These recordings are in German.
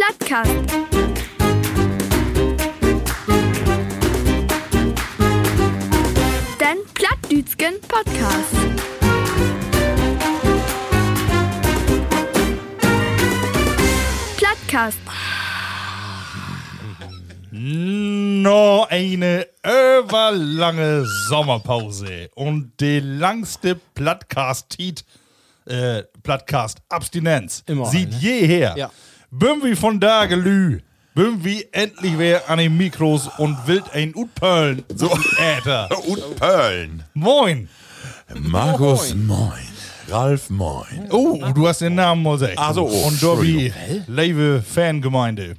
Plattcast. Den Plattdütschen Podcast. Plattcast. Noch eine überlange Sommerpause und die langste Plattcast-Abstinenz sieht jeher. Ja. Bin wie von da gelü. Bin wie endlich wer an den Mikros und wild ein Utpöln. So, Äther. Utpöln. Moin. Markus, moin. Ralf, moin. Oh, du hast den Namen mal gesagt. Ach so, oh, und Dobby, liebe Fangemeinde,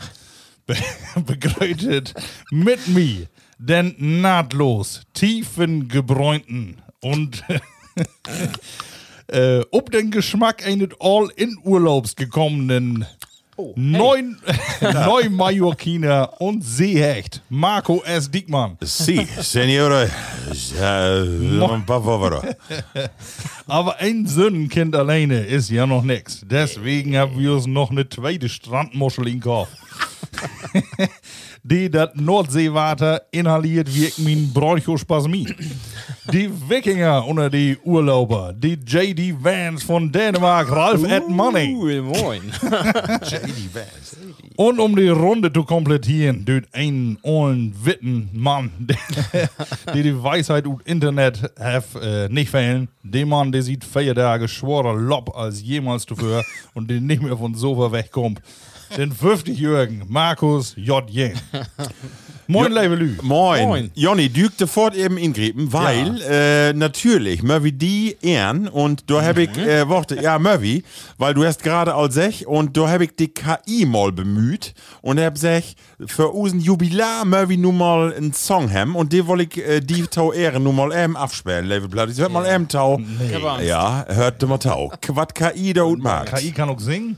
begrüßt mit mir den nahtlos tiefengebräunten und ob den Geschmack eines All-in-Urlaubs gekommenen Neu-Mallorquiner und Seehecht, Marco S. Diekmann. Si, Signore. Aber ein Sonnenkind alleine ist ja noch nix. Deswegen haben wir uns noch eine zweite Strandmuschel in Kopf. Die das Nordseewater inhaliert wie mein Bronchospasmie. Die Wikinger unter die Urlauber, die J.D. Vance von Dänemark, Ralf Ed Money. Moin. J.D. Vance. Und um die Runde zu komplettieren, durch einen ollen witten Mann, die Weisheit und Internet nicht fehlen. Der Mann, der sieht 4 Tage schworer Lob als jemals zuvor und der nicht mehr von Sofa wegkommt. Den 50-jährigen Markus J. Jen. Moin, liebe Lü. Moin. Jonny, dürkte fort eben ingripen, weil natürlich, Murphy die ehren und da hab ich, Murphy, weil du hast gerade als sech und da hab ich die KI mal bemüht und hab sech, für unseren Jubilar Murphy nun mal einen Song haben und die woll ich die Tau ehren nun mal absperren, liebe Platte. Hört mal Tau. Nee. Ja, hört mal Tau. Quat KI da und mag. KI kann auch singen.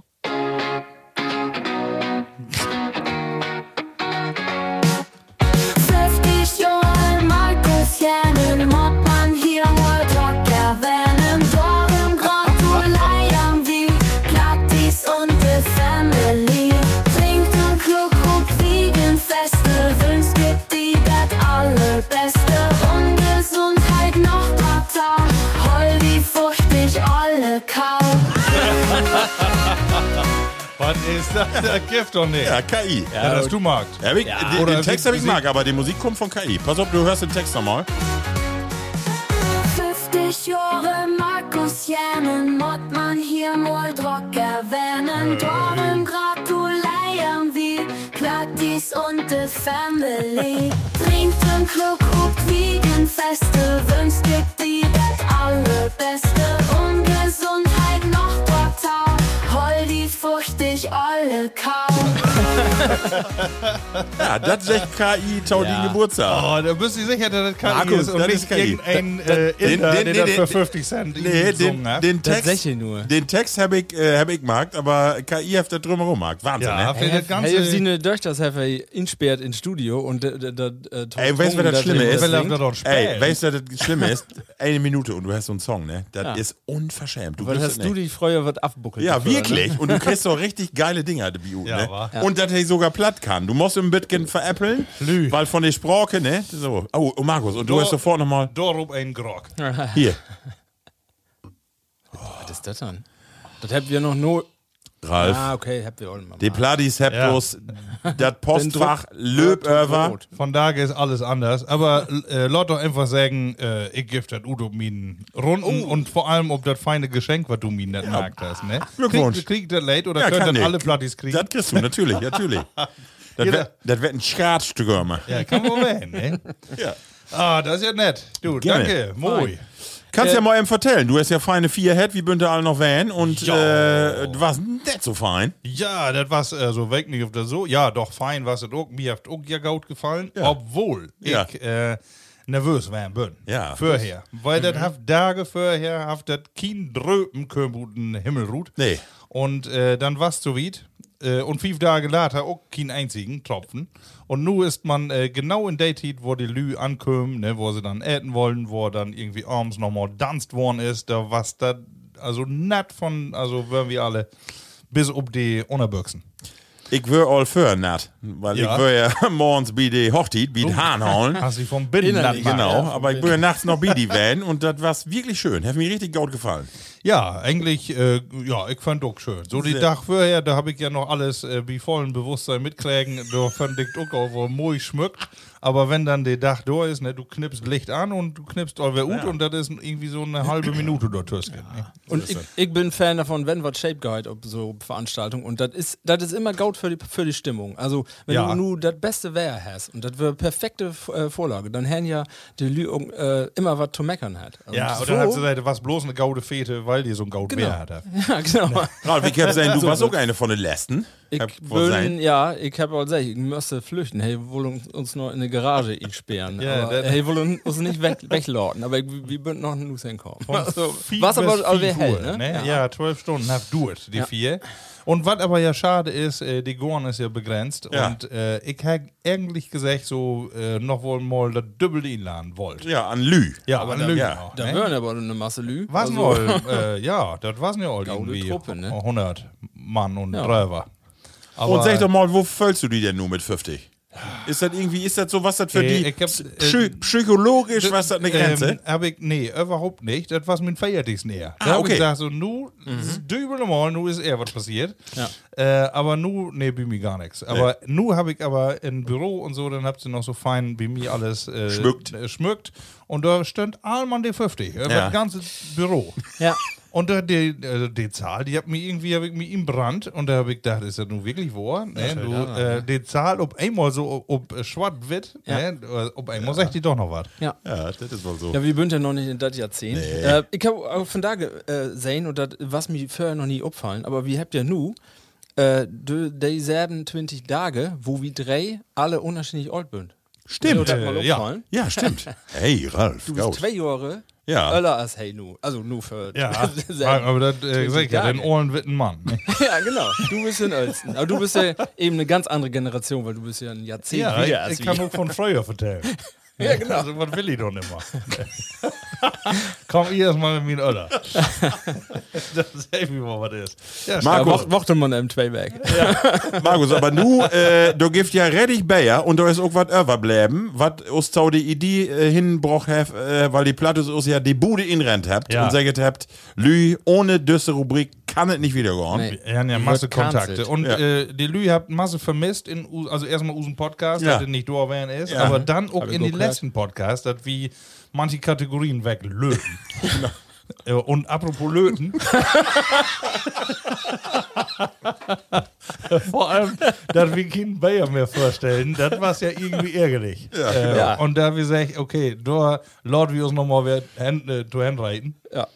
50 Jahre Markus Jänen, mod man hier mal Rocker werden. Darum gratulieren wir Plattis und die Family. Trinkt und klug, wiegen Feste, wünscht gibt die das Allerbeste. Und Gesundheit noch Tata, hol die fuchtig alle Kau. Was ist das? Das Gift doch nicht. Ja, KI. Ja, das du magst. Den Text hab ich mag, aber die Musik kommt von KI. Pass auf, du hörst den Text nochmal. 50 Jahre Markus Jänen, mod man hier mal Rocker werden. Darum gratulieren wir Plattis und die Family. Trinkt und klug, wiegen Feste, wünscht gibt die das Allerbeste. Und Gesundheit noch total, hol die fuchtig alle Kau. Ja, das ist echt KI, Tau die Geburtstag. Oh, da bist du sicher, dass das KI Markus, ist und das nicht ist KI. irgendein Inder, der das für 50 Cent gesungen hat. Den Text, Tatsächlich nur. Den Text hab ich markt, aber KI hat das drumherum markt. Wahnsinn, Ja, ne? habt ihr das Hey, Ganze... sie eine Töchter insperrt ins Studio und Ey, weißt du, was das Schlimme ist? Ey, weißt du, was das Schlimme ist? 1 Minute und du hast so einen Song, ne? Das ist unverschämt. Was hast du dich früher was abbuckelt? Ja, dafür, wirklich. Ne? Und du kriegst so richtig geile Dinger, die Bio, Ja, ne? wa? Und dass er sogar platt kann. Du musst ein bisschen veräppeln, Lü. weil von der Sprache, ne? So. Oh, Markus, und du hast sofort nochmal Darum ein Grog. hier. Was ist das dann? Das habt ihr noch nur. Ralf. Okay, habt ihr auch mal. Die Plattis habt bloß das Postfach Löböver. Von daher ist alles anders. Aber lass doch einfach sagen, ich gebe das Udo Minen Runden und vor allem, ob das feine Geschenk, was du Minen nicht magst hast, ne? Glückwunsch. Kriegt das late oder Ja, könnt kann das ich. alle Plattis kriegen? Das kriegst du, natürlich. Das wird ein Schratstück. Ja, kann man werden, ne? Ja. Ah, das ist ja nett. Du, Gerne. danke. Moi. Kannst ja mal eben vertellen, du hast ja feine 4 Head, wie bünd alle noch wählen und du warst nicht so fein. Ja, das war's, also weg nicht auf das so. Ja, doch, fein war's das auch. Mir hat auch ja gut gefallen, obwohl Ja. ich nervös werden bin. Ja. Vorher. Weil das haft Tage vorher, haft das kein Dröpen kömbuten Himmelrut. Nee. Und dann war's so weit. Und 5 Tage later auch keinen einzigen Tropfen. Und nun ist man genau in der Zeit, wo die Lü ankommen, ne, wo sie dann äten wollen, wo dann irgendwie abends nochmal danst worden ist, da was da, also nett von, also wären wir alle bis auf die Unterbüchsen. Ich wär all für nat, weil Ja. ich wär ja morgens bei der Hochzeit, bei den Hahn holen. Hast du vom Binnen Innerlich, Genau, aber ich bin nachts noch bei die Van und das war wirklich schön. Hat mir richtig gut gefallen. Ja, eigentlich, ja, ich fand auch schön. So die Sehr. Tag vorher, da habe ich ja noch alles wie vollen Bewusstsein mitkriegen. Da fand ich auch, wo moi schmückt. Aber wenn dann der Dach da ist, ne, du knippst Licht an und du knippst all wer und das ist irgendwie so eine halbe Minute dort Tüsken. Ne? Und ich bin Fan davon, wenn was Shape Guide auf so Veranstaltungen. Und das ist immer gut für die Stimmung. Also, wenn Ja. du nur das beste Wehr hast und das wäre perfekte Vorlage, dann haben ja die Lü immer was zu meckern hat. Und Ja, und dann hat sie gesagt, was bloß eine gaude Fete, weil die so ein gaud Bär hat. Ja, genau. Ralf, ich hab sein, du warst auch eine von den Letzten. Ich Hab wohl sein. ich habe auch gesagt, ich müsste flüchten. Hey, wir wollen uns noch in eine Garage einsperren. Ja, aber, das- hey, wir wollen uns nicht weglorten. Aber wir würden noch in Nuss hinkommen. Also, Vier was bis aber all vier hell, Uhr, ne? Ja, 12 Stunden habt du es, die Ja. 4. Und was aber ja schade ist, die Gorn ist ja begrenzt. Ja. Und ich hätte eigentlich gesagt, so noch wohl mal das Doppelte einladen wollt. Ja, an Lü. Ja, aber Lügen ja. auch, Da ne? wären aber eine Masse Lü. Was Also, ja, das waren ja all Gaude irgendwie Truppe, ne? 100 Mann und Ja. Träger. Aber Und sag doch mal, wo füllst du die denn nur mit 50? Ist das irgendwie, ist das so, was das für die ich hab, psychologisch, was das eine Grenze? Nee, überhaupt nicht. Das war mein feierlichsten eher. Da Ah, hab okay. ich gesagt, so, nu, dübel mal, nu ist eher was passiert. Ja. Aber nu, nee, bei mir gar nichts. Aber nu habe ich aber im Büro und so, dann habt ihr noch so fein bei mir alles schmückt. Und da stand allmann die 50. Ja. Das ganze Büro. Ja. Und da die Zahl, die hab mir irgendwie im Brand und da habe ich gedacht, ist das nun wirklich wahr? Ne? Die Zahl, ob einmal so ob schwarz wird, Ja. ne? Ob einmal sagt die doch noch was. Ja. Ja, das ist wohl so. Ja, wir sind ja noch nicht in das Jahrzehnt. Ich habe auch von da gesehen, und das, was mir vorher noch nie auffallen, aber wir habt ja nu die 27 Tage, wo wir drei alle unterschiedlich alt sind. Stimmt. Ist dir das mal ja. auffallen? Ja, stimmt. Hey, Ralf, Du bist gaut. 2 Jahre Ja. älter als hey nu. Also nur für Ja, selber. aber das sag ich ja, Tage. den Ohrenwitten Mann. Ne? Ja, genau. Du bist den Ältesten. Aber du bist ja eben eine ganz andere Generation, weil du bist ja ein Jahrzehnt Ja, wieder als ich kann wir. auch von früher vertellen. Ja, genau. Also, was will ich doch nicht mehr? Komm, ihr erstmal mit mir in Öller. Das ist irgendwie mal was ist. Ja, Marco, Ja, wachte man im Twayback. Markus, aber nu, du gibst ja reddig Bayer und da ist auch was überbleiben, was uns zu die Idee hinbroch hat, weil die Platte uns ja die Bude inrennt habt Ja. und sagt habt, Lü, ohne diese Rubrik kann es nicht wieder gehen. Nee. Wir haben ja Wird Masse cancelled. Kontakte. Und Ja. die Lü habt Masse vermisst, also erstmal unseren Podcast, Ja. dass er nicht da wären ist, Ja. aber dann auch Hab ich in die gehört. letzten Podcasts, dass wir manche Kategorien weglöten. Und apropos Löten. Vor allem, dass wir keinen Bayer mehr vorstellen, das war ja irgendwie ärgerlich. Ja. Und da wir gesagt, okay, da laden wir uns nochmal zu handreiten. Ja.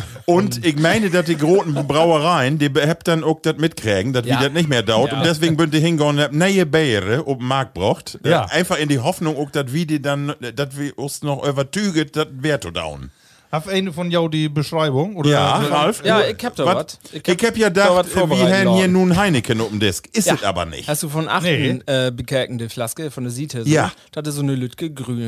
Und ich meine, dass die großen Brauereien, die habt dann auch das mitkriegen, dass Ja. wir das nicht mehr dauert. Ja. Und deswegen bünd ihr hingehen und habt neue Biere auf den Markt braucht. Ja. Einfach in die Hoffnung auch, dass wir die dann, dass wir uns noch übertügen, das Wert zu down. Hast eine von jou die Beschreibung? Oder Ja, Ralf? Ja, ich hab da was. Ich hab ja da gedacht, was wir vorbereitet haben hier worden. nun Heineken auf dem Disk. Ist Ja. es aber nicht. Hast du von 8 Nee. bekerkende Flaske von der Siete? Ja. Das ist so eine Lütke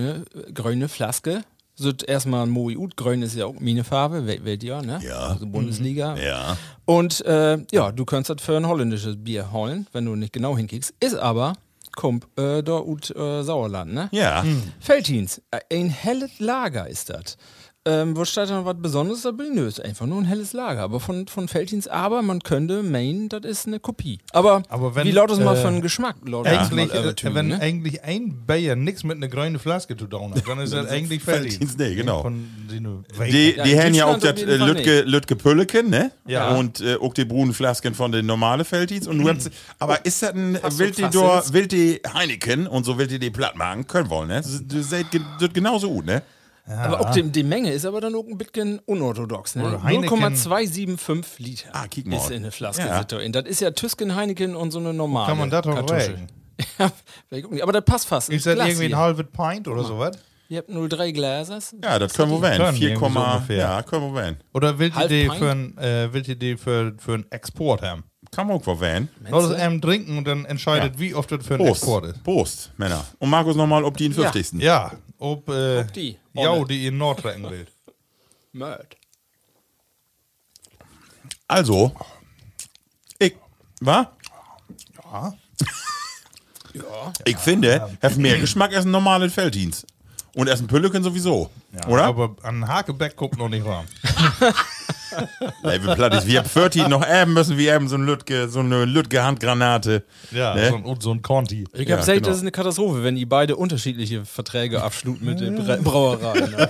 grüne Flaske. So erstmal ein Moi Ut. Grün ist ja auch meine Farbe, weht ihr, ne? Ja. Also Bundesliga. Ja. Und ja, du kannst das für ein holländisches Bier holen, wenn du nicht genau hinkickst. Ist aber, kommt da ut Sauerland, ne? Ja. Veltins, ein helles Lager ist das. Wo steht da noch was Besonderes dabei? Nö, ist einfach nur ein helles Lager. Aber von Veltins, aber man könnte meinen, das ist eine Kopie. Aber wenn, wie laut ist mal für einen Geschmack? Laut Eigentlich, mal übertönen, wenn ne? eigentlich ein Bayer nichts mit einer grünen Flaske zu tun hat, dann ist das eigentlich fertig. Veltins, nee, genau. Von Die, Ja, die in haben ja auch Deutschland das auf jeden Fall Lütke Pülleken, ne? Ja. Und auch die braunen Flasken von den normalen Feldins. Und du hast, aber ist das ein, Fast will so die da, will die Heineken und so will die platt machen, können wollen, ne? Du seid genauso gut, ne? Aber auch die Menge ist aber dann auch ein bisschen unorthodox. Ne? Oder Heineken. 0,275 Liter Ah, kick mal. ist in eine Flaske. Ja. Drin. Das ist ja Tüsken, Heineken und so eine normale Kann man das doch Kartusche. regeln? Ja, vielleicht gucken. Aber das passt fast. Ist das Glas irgendwie ein hier. halbes Pint oder sowas? Ihr habt 0,3 Gläser. Ja, das können wir werden. Können 4, irgendwie so ungefähr. ja, können wir werden. Oder wollt ihr Halb die Pint? wollt ihr die für einen Export haben? Kann man auch mal werden. Oder das einem trinken und dann entscheidet, wie oft das für einen Prost. Export ist. Prost, Männer. Und Markus nochmal, ob die in 50. Ja, ob die. ja, die in Nord retten will. Mörd. Also, ich Was? Ja. Ich finde, hat mehr Geschmack als ein normales Felddienst. Und essen Pülleken sowieso. Oder? Aber an Hakebeck guckt noch nicht ran. Ey, wie platt ist. Wir haben 14 noch eben müssen wir eben so eine Lütge Handgranate. Ja, Ne? so ein Conti. Ich habe Ja, gesagt, genau. das ist eine Katastrophe, wenn die beide unterschiedliche Verträge abschluten mit den Brauereien. Ne?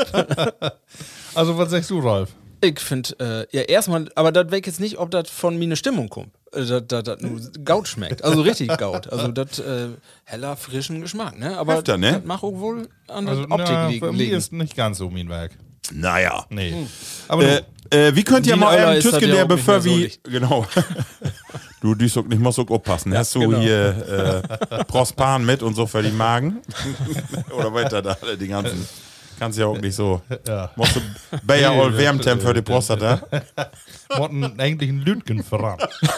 Also, was sagst du, Ralf? Ich finde, ja, erstmal, aber das weg jetzt nicht, ob das von mir eine Stimmung kommt. Das nur Gaut schmeckt. Also richtig Gaut. Also das heller, frischen Geschmack, ne? Aber Öfter, ne? das mag auch wohl an der Also, Optik für mich liegen. ist nicht ganz so mein Werk. Naja. Nee. Aber du, Wie könnt ihr Die mal Öller eben ist das Tüsken, ja der auch nicht bevor mehr so wie. licht. Genau. Du auch nicht, musst auch aufpassen. Hast du genau. hier Prospan mit und so für die Magen? Oder weiter da, die ganzen. Kannst ja auch nicht so. Ja. Musst du Bayer Nee, all Wärmtemp für die Prostata? wollten eigentlich einen Lütgen voran.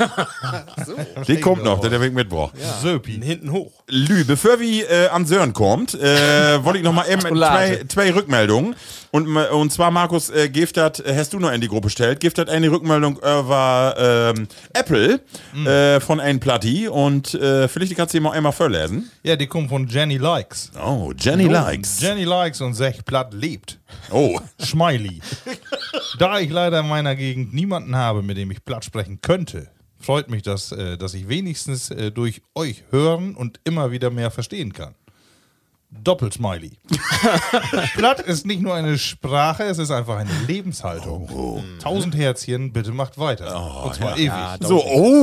Die kommt noch, der Weg mitbraucht. Söpi. Hinten hoch. Lü, bevor wir an Sören kommt, wollte ich noch mal eben zwei Rückmeldungen. Und zwar, Markus, Giftat, hast du noch in die Gruppe gestellt, Giftat eine Rückmeldung über Apple von einem Platti und vielleicht kannst du die mal einmal vorlesen. Ja, die kommt von Jenny Likes. Oh, Jenny Likes. Jenny Likes und Sech Platt lebt. Oh, Schmeili. Da ich leider in meiner Gegend niemanden habe, mit dem ich platt sprechen könnte, freut mich, dass ich wenigstens durch euch hören und immer wieder mehr verstehen kann. Doppelsmiley. Platt ist nicht nur eine Sprache, es ist einfach eine Lebenshaltung. 1000 Herzchen, bitte macht weiter. Und zwar ewig. so,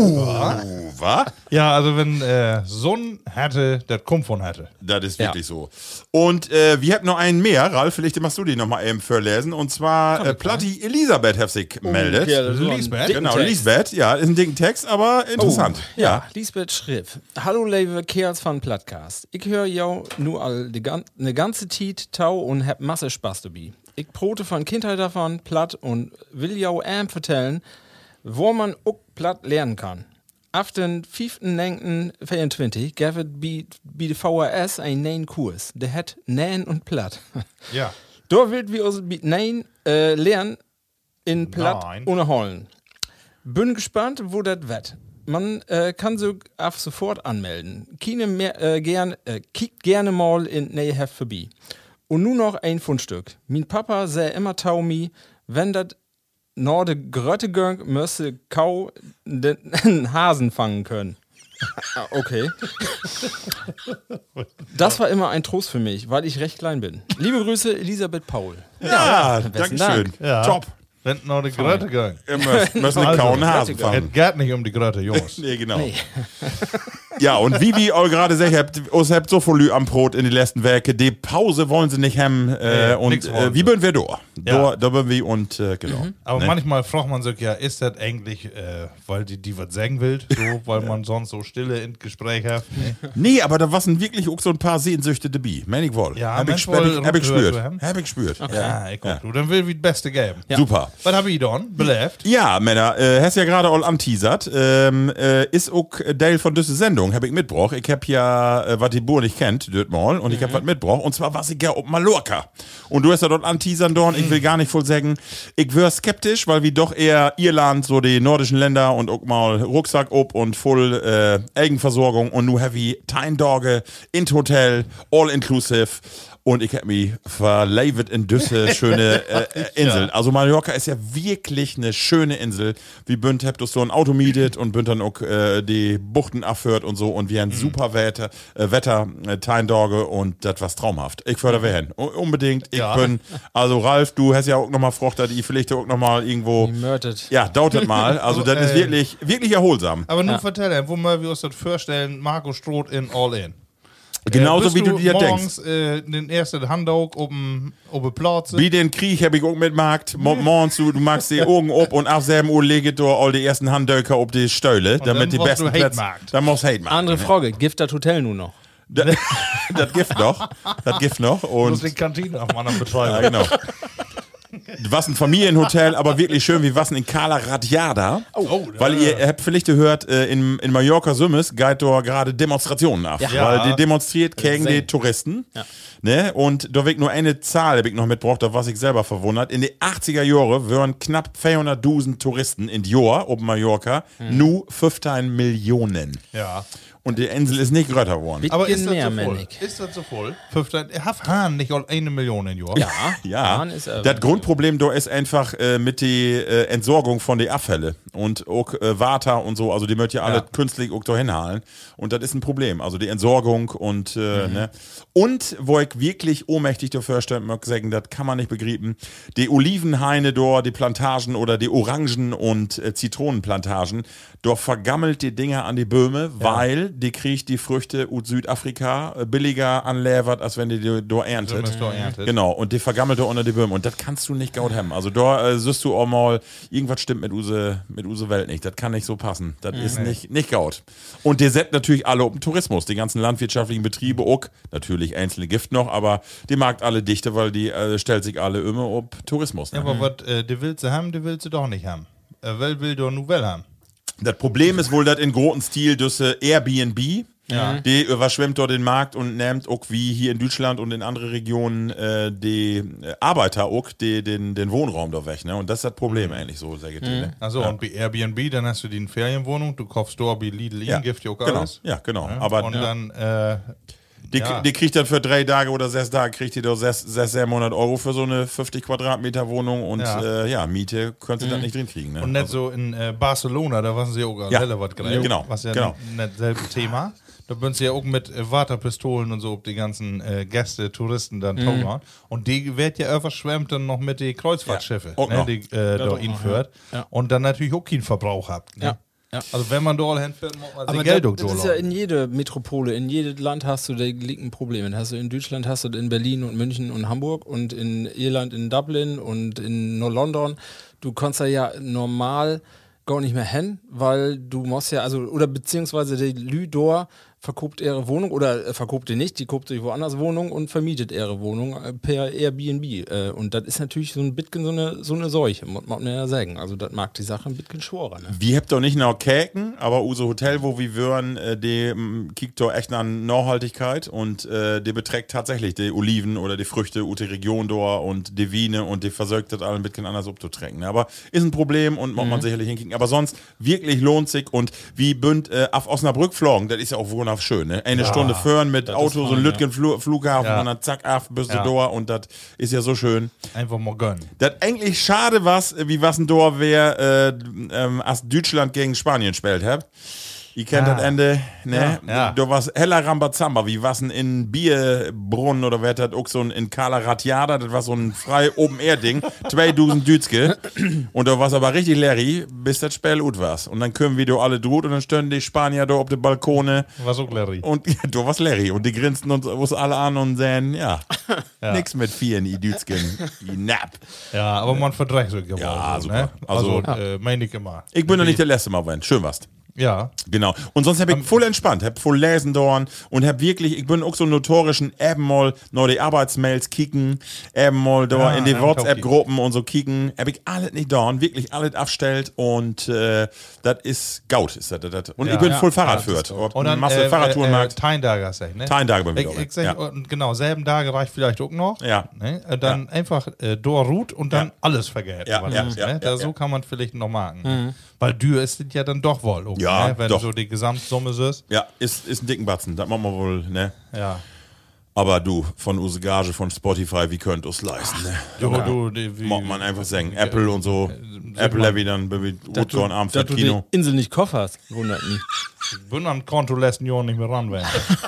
was? Ja, also wenn Sonn hätte, das kommt von hätte. Das ist wirklich so. Und wir haben noch einen mehr, Ralf, vielleicht machst du die noch mal eben vorlesen. Und zwar Platti Elisabeth hat sich gemeldet. Ja, das ist Lisbeth? ein dicken Genau, Text. Lisbeth, ja, ist ein dicken Text, aber interessant. Ja, Lisbeth schrieb: Hallo, lieve Kerls van Plattcast. Ich höre jou nu al eine ganze Tijd tau und hab Masse Spaß dabei. Ich prote von Kindheit davon platt und will jou vertellen, wo man auch platt lernen kann. Auf den 5.9.24 gab es bei der VHS einen neuen Kurs. Der hat Nähen und Platt. Ja. Da wird wir uns mit Nähen lernen in Platt Nein. unterholen. Bin gespannt, wo das wird. Man kann so ab sofort anmelden. Kickt gerne mal in Näheheft vorbei. Und nun noch ein Fundstück. Mein Papa sei immer Taumi, wenn das nach de Grötte ging, müsse Kau den Hasen fangen können. Okay. Das war immer ein Trost für mich, weil ich recht klein bin. Liebe Grüße, Elisabeth Paul. Ja, besten danke schön. Ja. Top. Wenn noch die Grötte gegangen. Ihr müssen den kauen Hasen Es fangen. geht nicht um die Grötte, Jungs. Nee, genau. Ja, und wie auch gerade gesagt habt, uns habt so viel am Brot in die letzten Werke, die Pause wollen sie nicht haben. Und nix wollen wie sie. bin wir da? Ja. Da bin wir und genau. Aber Ne? manchmal fragt man sich ja, ist das eigentlich, weil die was sagen will, so, weil man sonst so Stille im Gespräch hat? Nee, aber da waren wirklich auch so ein paar Sehnsüchte dabei. Meine ich wohl. Ja, hab ich Mensch, wohl hab ich gehört gespürt. zu haben. Hab ich gespürt. Ja, ich guck, du, dann will wir das Beste geben. Super. Was hab ich dann? Belebt? Ja, Männer, hast ja gerade all anteasert. Ist auch Teil von dieser Sendung, hab ich mitgebracht. Ich hab ja, was die Bur nicht kennt, dort mal, und ich hab was mitgebracht. Und zwar was ich ja auf Mallorca. Und du hast ja dort anteasern, Dorn. Ich will gar nicht voll sagen, ich wär skeptisch, weil wir doch eher Irland, so die nordischen Länder und auch mal Rucksack ob und voll Eigenversorgung. Und nu have ich 10 Tage in Hotel, all inclusive. Und ich hab mich verleibt in diese schöne Insel. Also Mallorca ist ja wirklich eine schöne Insel. Wie Bünd habt ihr so ein Auto mietet und Bünd dann auch die Buchten abhört und so. Und wir haben super Wetter 10 Tage und das was traumhaft. Ich förder wir hin. Unbedingt. Ich bin, also Ralf, du hast ja auch nochmal gefragt, dass ich vielleicht auch nochmal irgendwo, Mördet. ja, dauert mal. Also das ist wirklich erholsam. Aber nun vertell, wo wir uns das vorstellen, Marco Stroth in All In. Genauso Bist wie du dir morgens, denkst. den ersten Handdog oben Platz. Wie den Krieg hab ich auch mitgemacht. Morgens du magst die Augen ab und ab 7 Uhr lege du all die ersten Handdöcker auf die Stühle, dann damit die musst besten du Hate Plätze. machen. Dann musst du Hate machen. Andere Frage, Gift das Hotel nun noch? Das Gift noch. Das Gift noch. Du musst Und die Kantine auf meinem ja, Betreiber. genau. was ein Familienhotel, aber wirklich schön wie was in Cala Ratjada. Weil ihr habt vielleicht gehört, in Mallorca Summes geht da gerade Demonstrationen ab. Ja. Weil die demonstriert gegen die Touristen. Ja. Ne? Und da wird nur eine Zahl, hab ich noch mitgebracht, was ich selber verwundert. In den 80er Jahren wären knapp 400.000 Touristen in Jahr auf Mallorca, nur 15 Millionen. Ja. Und die Insel ist nicht größer geworden. Aber ist das mehr, so voll? Männig. Ist das so voll? 15, hat Hahn nicht all 1 Million in Jahr? Ja, Hahn ist, das Grundproblem da ist einfach mit der Entsorgung von den Abfälle und auch Water und so, also die möchten ja alle künstlich auch da hinhalen und das ist ein Problem, also die Entsorgung und ne. Und wo ich wirklich ohnmächtig dafür stellen mag sagen, das kann man nicht begreifen, die Olivenhaine dort, die Plantagen oder die Orangen- und Zitronenplantagen, da vergammelt die Dinger an die Böhme, weil die kriegt die Früchte aus Südafrika billiger anlevert, als wenn die da erntet. Genau, und die vergammelt da unter die Böhme. Und das kannst du nicht gut haben. Also da siehst du auch mal, irgendwas stimmt mit use Welt nicht. Das kann nicht so passen. Das ist nicht gut. Und die setzt natürlich alle um den Tourismus. Die ganzen landwirtschaftlichen Betriebe auch. Natürlich einzelne Gift noch, aber die mag alle dichte, weil die stellt sich alle immer um Tourismus. Ne? Ja, aber was die willst du haben, die willst du doch nicht haben. Wer will doch nur well haben? Das Problem ist wohl, dass in großen Stil das Airbnb, die überschwemmt dort den Markt und nimmt auch wie hier in Deutschland und in anderen Regionen die Arbeiter auch den Wohnraum da weg. Ne? Und das ist das Problem eigentlich so, sage ich dir. Ne? Also und bei Airbnb, dann hast du die Ferienwohnung, du kaufst dort bei Lidl, Gift ja auch genau. alles. Ja, genau. Ja? Aber und dann die kriegt dann für 3 Tage oder 6 Tage, kriegt die doch 600 Euro für so eine 50 Quadratmeter Wohnung und Miete könnt ihr das nicht drin kriegen. Ne? Und nicht so in Barcelona, da waren sie ja auch Ja. was gerade. Genau, Was ja genau. nicht selbe Thema. Da sind sie ja auch mit Waterpistolen und so, die ganzen Gäste, Touristen dann tauchen. Und die wird ja überschwemmt dann noch mit den Kreuzfahrtschiffe, auch noch. die da hinführt. Ja. Und dann natürlich auch keinen Verbrauch habt. Ne? Ja. Ja. Also wenn man da all hinfährt, muss man Aber sich Geld das ist ja in jede Metropole, in jedem Land hast du da liegen Probleme. Hast du in Deutschland, hast du in Berlin und München und Hamburg und in Irland in Dublin und in London. Du kannst ja normal gar nicht mehr hin, weil du musst ja, also, oder beziehungsweise die Lüdor verkauft ihre Wohnung oder verkauft die nicht, die kauft sich woanders Wohnung und vermietet ihre Wohnung per Airbnb. Und das ist natürlich so ein bisschen so eine Seuche, muss man ja sagen. Also das mag die Sache ein bisschen schworer. Ne? Wir habt doch nicht noch Käken, aber unser Hotel, wo wir wären, die kiegt doch echt nach Nachhaltigkeit und die beträgt tatsächlich die Oliven oder die Früchte aus der Region da und die Wiene und die versorgt das alle ein bisschen anders abzutrinken. Aber ist ein Problem und muss man sicherlich hinkriegen. Aber sonst wirklich lohnt sich und wie bünd auf Osnabrück flogen, das ist ja auch wunderschön. Ne? Eine Stunde fahren mit Auto, so ein Lütgen-Flughafen und dann zack, ab, bist du da und das ist ja so schön. Einfach mal gönnen. Das eigentlich schade wie was ein Tor wäre, als Deutschland gegen Spanien spielt, habt. Ihr kennt das Ende, ne? Ja. Du warst heller Rambazamba, wie was in Bierbrunnen oder wer hat auch so ein in Cala Ratjada, das war so ein frei Open-Air-Ding, 2000 Dütske. Und da war's aber richtig leer, bis das Spiel gut war's. Und dann können wir da alle drut und dann stehen die Spanier da auf den Balkone. Was auch Larry. Und du warst Larry. Und die grinsten uns alle an und sagen, nix mit vielen, die Dütsken, die Nap. Ja, aber man verdreht sich ja Ja, wohl so, super. ne? Also, meine ich immer. Ich bin noch nicht der letzte Mal, wenn. Schön warst. Ja. Genau. Und sonst hab ich voll entspannt, hab voll lesen dorn und hab wirklich, ich bin auch so notorischen eben mal noch die Arbeitsmails kicken, eben mal da in die WhatsApp-Gruppen und so kicken, hab ich alles nicht dorn, wirklich alles abstellt und das ist gaut, ist das. Und ich bin voll Fahrradführt. Und dann Masse Fahrradtouren mag. Teindager, sag ich, ne? Teindager bin ich Ich sag, genau, selben Tage reicht vielleicht auch noch. Ja. Ne? Dann einfach Ruht und dann alles vergessen. Ja, ja, ja, ja, So kann man vielleicht noch machen. Weil Dür ist es ja dann doch wohl. Okay, Ja, ne? Wenn doch. so die Gesamtsumme ist. Ja, ist ein dicken Batzen, das machen wir wohl, ne? Ja. Aber du, von unsere Gage von Spotify, wie könnt ihr's leisten, ne? Mag man einfach sagen, Apple und so. Apple Heavy dann gut so ein Abend für Dass du die Kino. Insel nicht kofferst, wundert mich. Ich bin am Konto letzten Jahr nicht mehr ran, wenn.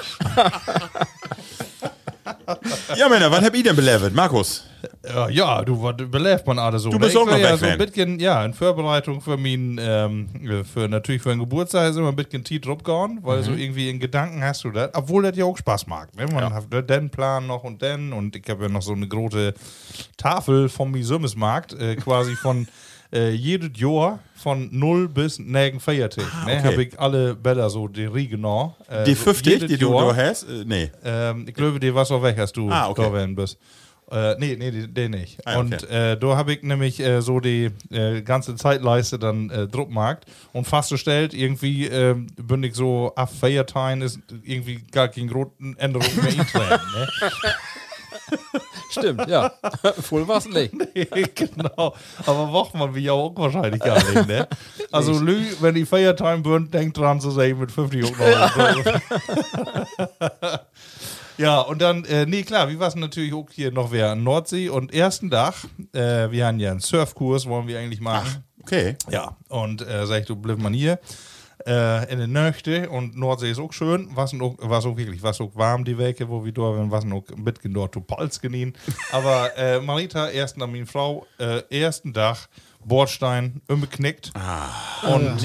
Ja, Männer, was habt ihr denn belebt, Markus? Ja, du, was belebt man alles so. Du bist Ich auch noch war ja weg, so ein Fan. bisschen, in Vorbereitung für natürlich für einen Geburtstag ist immer ein bisschen Tiet drauf gehauen, weil so irgendwie in Gedanken hast du das, obwohl das ja auch Spaß macht. Ne? Man hat den Plan noch und den und ich habe ja noch so eine große Tafel vom Misumesmarkt, quasi von jedes Jahr von 0 bis nächsten Feiertag. Ne? okay. Habe ich alle Bälle so die Riege noch. Die so 50, jedes die du Jahr. da hast? Nee. Ich glaube, die war so weg, als du Ah, okay. da werden bist. Den nicht. Ah, okay. Und da habe ich nämlich so die ganze Zeitleiste dann druckmarkt und festgestellt, irgendwie bin ich so ab Feiertagen ist irgendwie gar keine großen Änderungen mehr eintreten. Ne? Stimmt, ja. Voll war's nicht. Nee, genau. Aber macht man wie auch wahrscheinlich gar nicht, ne? Also, Lü, wenn die Feiertime bünd, denkt dran zu sagen, mit 50 auch noch. Ja, und dann, nee, klar, wie war es natürlich auch hier noch wer an Nordsee und ersten Tag, wir haben ja einen Surfkurs, wollen wir eigentlich machen. Okay. Ja, und sag ich, du bleib mal hier. In den Nächte und Nordsee ist auch schön, was auch warm die Wege, wo wir da waren, was auch ein bisschen dort zu Pals genießen. Aber Marita, ersten an meine Frau, ersten Tag Bordstein umgeknickt und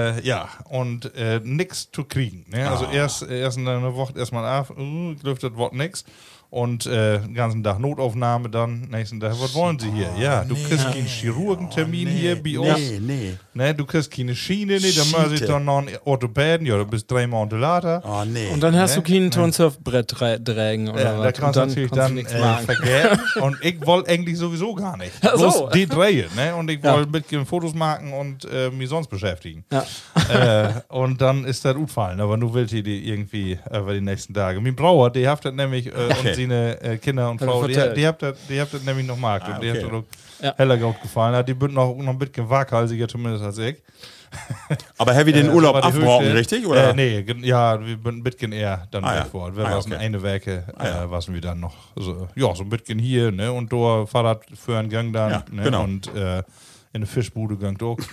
nix zu kriegen. Ne? Also erst in einer Woche erstmal ab, läuft das Wort nix. Und den ganzen Tag Notaufnahme dann, nächsten Tag, was wollen Sie hier? Ja, du kriegst keinen Chirurgentermin hier bei uns. Nee. Ne, du kriegst keine Schiene, nee, dann muss ich dann noch einen Orthopäden, ja, du bist 3 Monate later. Oh, nee. Und dann hast du kein Turnsurfbrett tragen oder Ja, was. da kannst du natürlich dann nichts machen. vergessen. Und ich wollte eigentlich sowieso gar nicht. Ach so. Bloß die drehen, ne? Und ich wollte mit Fotos machen und mich sonst beschäftigen. Ja. Und dann ist das gefallen. Aber nur will die irgendwie über die nächsten Tage. Mein Brauer, die hat das nämlich, und seine Kinder und Frau, die hat das nämlich noch gemacht. Und die hat das auch heller gut gefallen. Hat die bünd noch ein bisschen waghalsiger zumindest als ich. Aber have you den Urlaub aber die abgebrochen, Höchste- richtig? Oder? Nee, ja, wir sind ein bisschen eher dann weg vor. Wir waren okay. eine Werke, was wir dann noch so, so ein bisschen hier, ne, und da Fahrrad für einen Gang dann, Ja, ne, genau. und in eine Fischbude gegangen auch.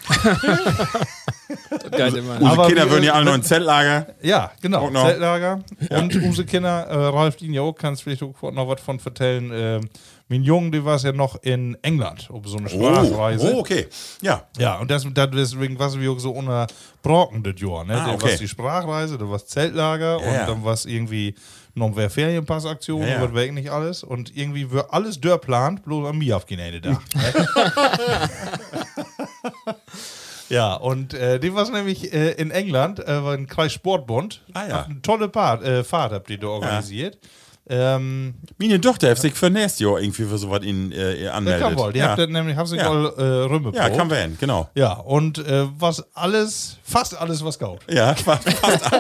Geil, Mann. Unsere Aber Kinder wir- würden ja alle noch im Zeltlager. Ja, genau, Auch noch. Zeltlager. Und unsere Kinder, Ralf, die ja auch, kannst vielleicht auch noch was von vertellen. Mein Junge, die war ja noch in England, auf so eine Sprachreise. Oh, okay. Ja. Ja, und deswegen war wir auch so unterbrochen das Jahr. Ne? Da okay. war die Sprachreise, da war das Zeltlager und dann war es irgendwie noch eine Ferienpassaktion, Ja. was weg nicht alles. Und irgendwie wird alles durchplant, bloß an mir auf keinen Tag. Ja, und die war nämlich in England, war ein Kreissportbund. Ja. Eine tolle Fahrt habt ihr da organisiert. Meine Tochter hat sich für nächstes Jahr irgendwie für sowas anmeldet. Kann wohl. Die habt ihr nämlich, habt ihr Ja. mal Rümme Ja, kann werden, genau. Ja, und fast alles, was gaut. Ja, fast.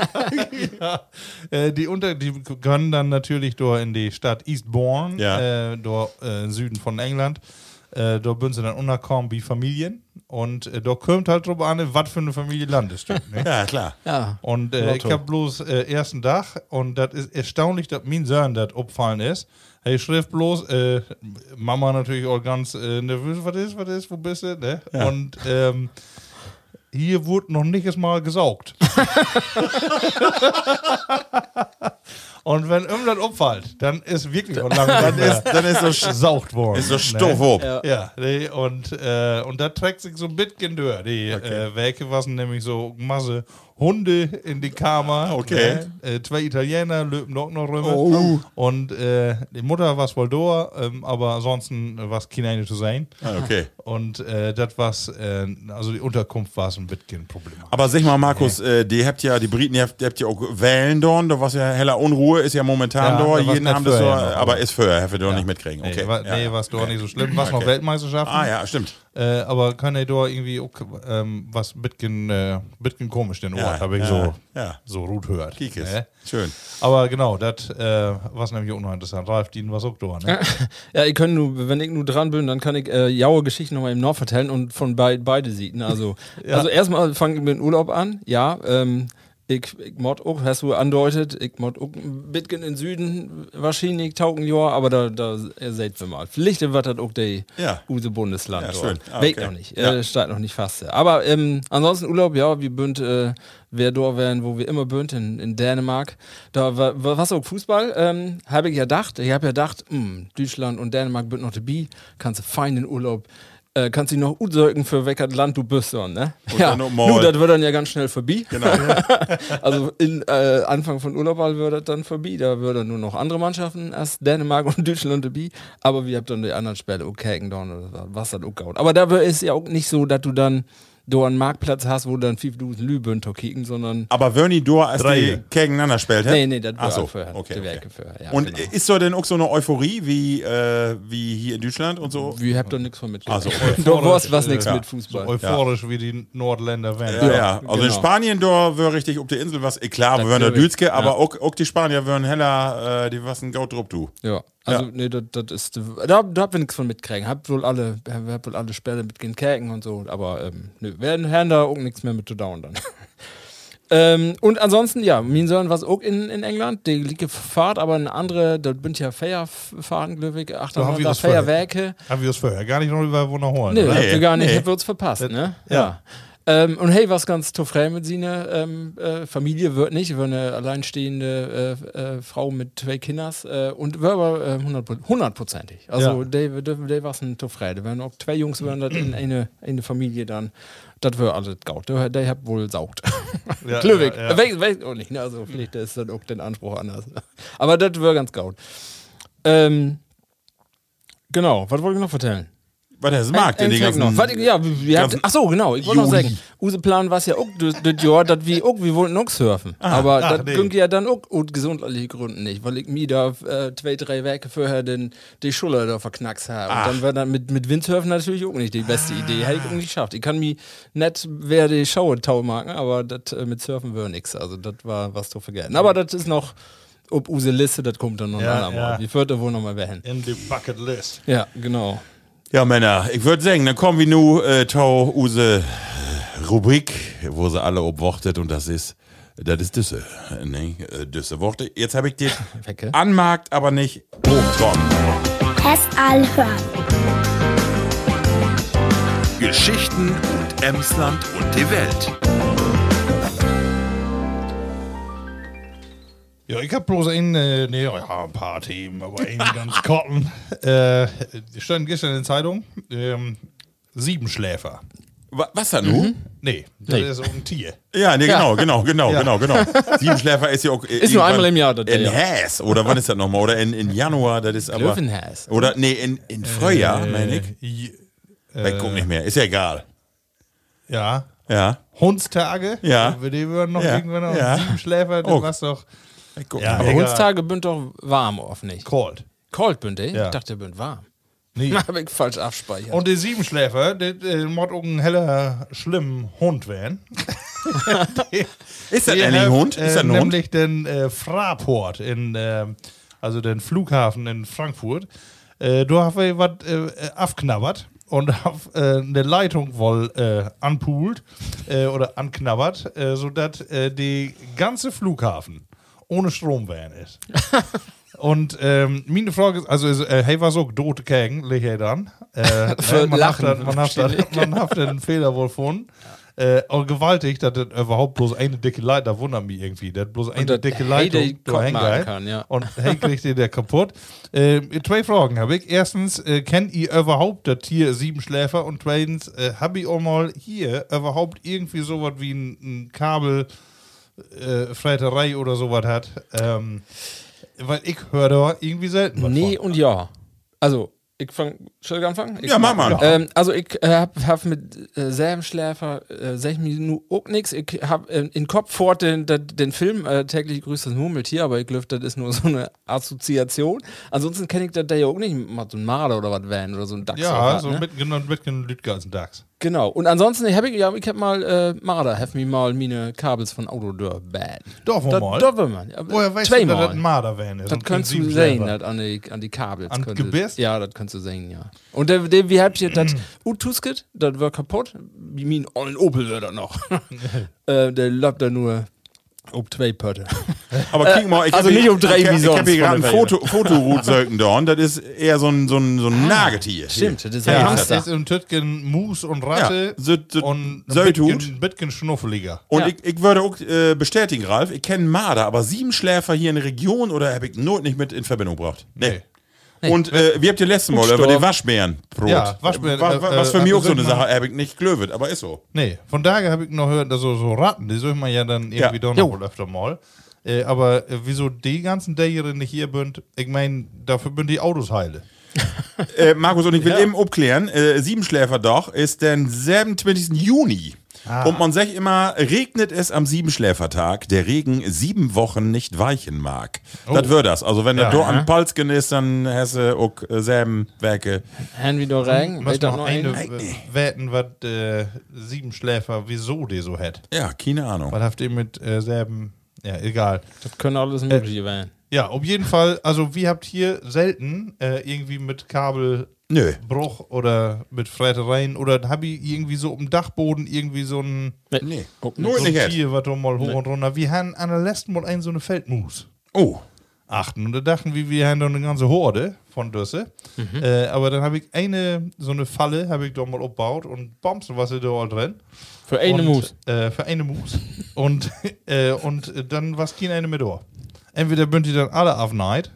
Die können dann natürlich da in die Stadt Eastbourne, Ja. da im Süden von England. Da sind sie dann unterkommen wie Familien. Und da kommt halt drauf an, was für eine Familie landest du. Ne? Ja, klar. Ja. Und ich habe bloß ersten Tag und das ist erstaunlich, dass mein Sohn das aufgefallen ist. Hey, schrift bloß, Mama natürlich auch ganz nervös, was ist, wo bist du? Ne? Ja. Und hier wurde noch nicht mal gesaugt. Und wenn irgendwas auffällt, dann ist wirklich auch lange Dann ist so gesaugt worden. ist so Stoff hoch. Ja, nee, und da trägt sich so ein bisschen durch. Die Werke waren nämlich so Masse Hunde in die Kammer. Okay. Ne? 2 Italiener löpen auch noch rüber. Oh. Und die Mutter war wohl da, aber ansonsten war es keine zu sein. Ah, okay. Und das war's, also die Unterkunft war ein bisschen ein Problem. Aber sag mal, Markus, die Briten, die habt ja auch Wellen dort, da war ja heller Unruhe, ist ja momentan Ja, da, da war's jeden nicht Abend ist so, vorher noch, aber ist vorher, habt ihr doch nicht mitkriegen. Okay. Nee, war es doch nicht so schlimm. War es noch Okay. Weltmeisterschaften? Ah ja, stimmt. Aber kann er da irgendwie auch, was bisschen komisch den Ort, habe ich ja. so gut hört. Kiekes. Ne? Schön. Aber genau, das war nämlich auch noch interessant. Ralf, die was auch da, ne? Ja, ich kann nur, wenn ich nur dran bin, dann kann ich jaue Geschichten nochmal im Nord vertellen und von beide Seiten. Also, also erstmal fange ich mit dem Urlaub an. Ja, ich mod auch, hast du andeutet, ich mod auch ein bisschen in Süden wahrscheinlich taugen Jahr, aber da seht wir mal. Vielleicht wird das auch der Use Bundesland Ja, dort. schön. Ah, Weet okay. noch nicht, Ja. steht noch nicht fast. Aber ansonsten Urlaub, ja, wir bünd, wer dort wären, wo wir immer bünd, in Dänemark. Da war auch Fußball, habe ich ja gedacht, Deutschland und Dänemark bünd noch dabei, kannst du fein den Urlaub kannst dich noch utsögen für welches Land du bist, so, ne? Und Ja, dann noch mal- nur das wird dann ja ganz schnell vorbei. Genau. Also in Anfang von Urlaub wird das dann vorbei. Da würden nur noch andere Mannschaften als Dänemark und Deutschland dabei. Aber wir haben dann die anderen Spiele auch kicken oder was das auch gaut. Aber da ist ja auch nicht so, dass du dann du einen Marktplatz hast, wo dann 5000 Lübünter kicken, sondern. Aber wenn die da als die gegeneinander spielt, Nee, das Ach so, war vorher. okay, Die okay. Werke vorher, ja, Und genau. ist da denn auch so eine Euphorie wie hier in Deutschland und so? Wir habt doch nichts von mitgekriegt. Also, du warst was nichts ja. mit So Fußball. euphorisch wie die Nordländer werden. Ja. Also in genau. Spanien, da wäre richtig auf der Insel was, klar, wir wären der glaub ich. Dütske, aber Ja. auch die Spanier wären heller, die was ein Gaut drauf, du. Ja, also Ja. nee, das ist da habt wir nichts von mitkriegen. Habt wohl alle Spiele mit den Käken und so, aber nö, werden da auch nichts mehr mit zu dauern dann. Und ansonsten, ja, mein Sohn war auch in England, die liegt Fahrt, aber eine andere, da sind ja Feierfahrten, glaube ich, haben wir 800 das Feuerwerke. Haben wir das vorher gar nicht noch über Wunderholen? Nee, oder? habt ihr gar nicht, nee. habt ihr uns verpasst, ne? ja. Und hey, was ganz zufrieden mit seiner Familie wird nicht, wir eine alleinstehende Frau mit 2 Kinders und wir aber 100%ig. Also, Ja. die war ein zufrieden. Wenn auch 2 Jungs wären, das in eine Familie dann, das wäre alles gaut. Der hat wohl saugt. Ja, Glücklich. ja, ja. Weiß auch nicht, ne? Also, vielleicht ist dann auch der Anspruch anders. Aber das wäre ganz gaut. Genau, was wollte ich noch erzählen? Was das mag, den Ein ganzen. Fact noch. Ja, wir ganzen- ach so, genau. Ich wollte noch Juli. sagen, unser Plan war ja auch das Jahr, dass wir wollten auch surfen. Aber das nee. ging ja dann auch aus gesundheitlichen Gründen nicht, weil ich mir da 2-3 Werke vorher die Schulter da verknackst habe. Und dann war dann mit Windsurfen natürlich auch nicht die beste Idee. Hätte ich auch nicht geschafft. Ich kann mir nicht wer die Schauetau machen, aber das mit Surfen wäre nix. Also das war was zu vergessen. Aber das ist noch ob use Liste, das kommt dann noch Ja, ein andermal. ja. Wir würden wohl noch mal werden. In die Bucket List. Ja, genau. Ja, Männer, ich würde sagen, dann kommen wir nu zu use Rubrik, wo sie alle obwortet und das ist Düsse. Nee, Düsse Worte. Jetzt habe ich dir Wecke. anmarkt, aber nicht hochtrocken. Es all hören. Geschichten und Emsland und die Welt. Ja, ich hab bloß ein paar Themen, aber einen ganz korten. Stand gestern in der Zeitung, 7-Schläfer. Was da nu? Nee, das ist auch ein Tier. Ja, nee, genau. 7-Schläfer ist ja auch. Ist nur einmal im Jahr, das In ja. Häs, oder wann ist das nochmal? Oder in Januar, das ist aber. Löwenhäs. Oder, nee, in Frühjahr, meine ich. Ich. Ich guck nicht mehr, ist ja egal. Ja. Ja. Hundstage. Ja. Über die würden noch Ja. irgendwann noch Ja. 7-Schläfer, das Oh. war's doch Ich guck Ja, nicht Aber mehr. egal. Hundstage bünd doch warm, oft nicht. cold. Kalt bünd, ey? Ja. Ich dachte, der bünd warm. Nee. Hab ich falsch abspeichert. Und die 7-Schläfer, der muss auch ein heller, schlimmer Hund werden. Ist das Die eigentlich ein haben, Hund? Ist das ein Hund? Nämlich den Fraport also den Flughafen in Frankfurt. Du hast was abknabbert und hast eine Leitung wohl anpult oder anknabbert, sodass die ganze Flughafen ohne Strom werden ist. Und meine Frage ist, also hey, was auch tote Kägen, leg ich dann. Für man Lachen, man hat den Fehler wohl gefunden. Aber gewaltig, dass das überhaupt bloß eine dicke Leiter, da wundert mich irgendwie. Das bloß eine das dicke hey, der Leitung Kopf hängt machen halt. kann, ja. Und hey, kriegt ihr der kaputt. 2 Fragen habe ich. Erstens, kennt ihr überhaupt das Tier 7-Schläfer? Und zweitens, habe ich auch mal hier überhaupt irgendwie sowas wie ein Kabel Fräterei oder sowas hat? Weil ich höre da irgendwie selten was Nee von. und ja. Also, soll ich anfangen? Ja, mach mal. Also ich hab mit Säbenschläfer sag ich mir nur auch nix. Ich hab in Kopf fort den Film täglich grüßt das Murmeltier, aber ich glaube, das ist nur so eine Assoziation. Ansonsten kenne ich das da ja auch nicht mal so ein Marder oder was werden oder so ein Dachs. oder Ja, was, so ne? mit Lütger als ein Dachs. Genau. Und ansonsten ich hab mal Marder, hab mir mal meine Kabels von Autodör bad. Doch, wo mal? Doch, wenn man. Woher weißt du, dass das Zweimal. ein Marder ist? Das kannst du sehen, das an die Kabels. An könntest- Gebiss? Ja, das kannst du sehen, ja. Und wie habt ihr das Utusket? Das war kaputt. Wie mein ollen Opel wird das noch. Der läuft da nur ob 2 Pötte. Aber guck mal, ich also hab nicht hier- um 3 ich, wie ich sonst hab hier von gerade der ein Fotorut da, das ist eher so ein Nagetier. Stimmt, das ist Ja, ein das Hamster. ist ein Tütgen Mus und Ratte Ja, so und Söldhut. ein bisschen schnuffeliger. Und Ja. ich würde auch bestätigen, Ralf, ich kenne Marder, aber 7-Schläfer hier in der Region oder habe ich not nicht mit in Verbindung gebracht. Nee. Und wie habt ihr letztes Mal über die Waschbären Brot? Ja, Waschbären, Was für mich auch so eine sollte man- Sache, habe ich nicht glöwet, aber ist so. Nee, von daher habe ich noch gehört, dass so Ratten, die soll man ja dann irgendwie Ja. doch noch wohl öfter mal. Aber wieso die ganzen Tiere nicht hier sind, ich meine, dafür sind die Autos heile. Markus, und ich will eben abklären, Siebenschläferdach ist den 27. Juni. Und man sagt immer, regnet es am Siebenschläfertag, der Regen 7 Wochen nicht weichen mag. Das wird das. Also wenn der da an Palzgen ist, dann hast du auch 7 Werke. Haben wir doch Regen? Was noch eine wetten, was Siebenschläfer, wieso die so hat. Ja, keine Ahnung. Was habt ihr mit selben, ja, egal. Das können alles Mögliche werden. Ja, auf jeden Fall, also wir habt hier selten irgendwie mit Kabelbruch oder mit Frettereien oder hab ich irgendwie so um Dachboden irgendwie so ein, Nee, so ein Tier, was da mal hoch und runter. Wir haben an der letzten Mal so eine Feldmus. Oh. Achten. Und da dachten wir haben da eine ganze Horde von Düsse. Aber dann habe ich so eine Falle, habe ich da mal aufgebaut und Bombs, was ist da all drin. Für eine Mus. Für eine Mus. und dann war es keine mehr da. Entweder bünd die dann alle auf Neid.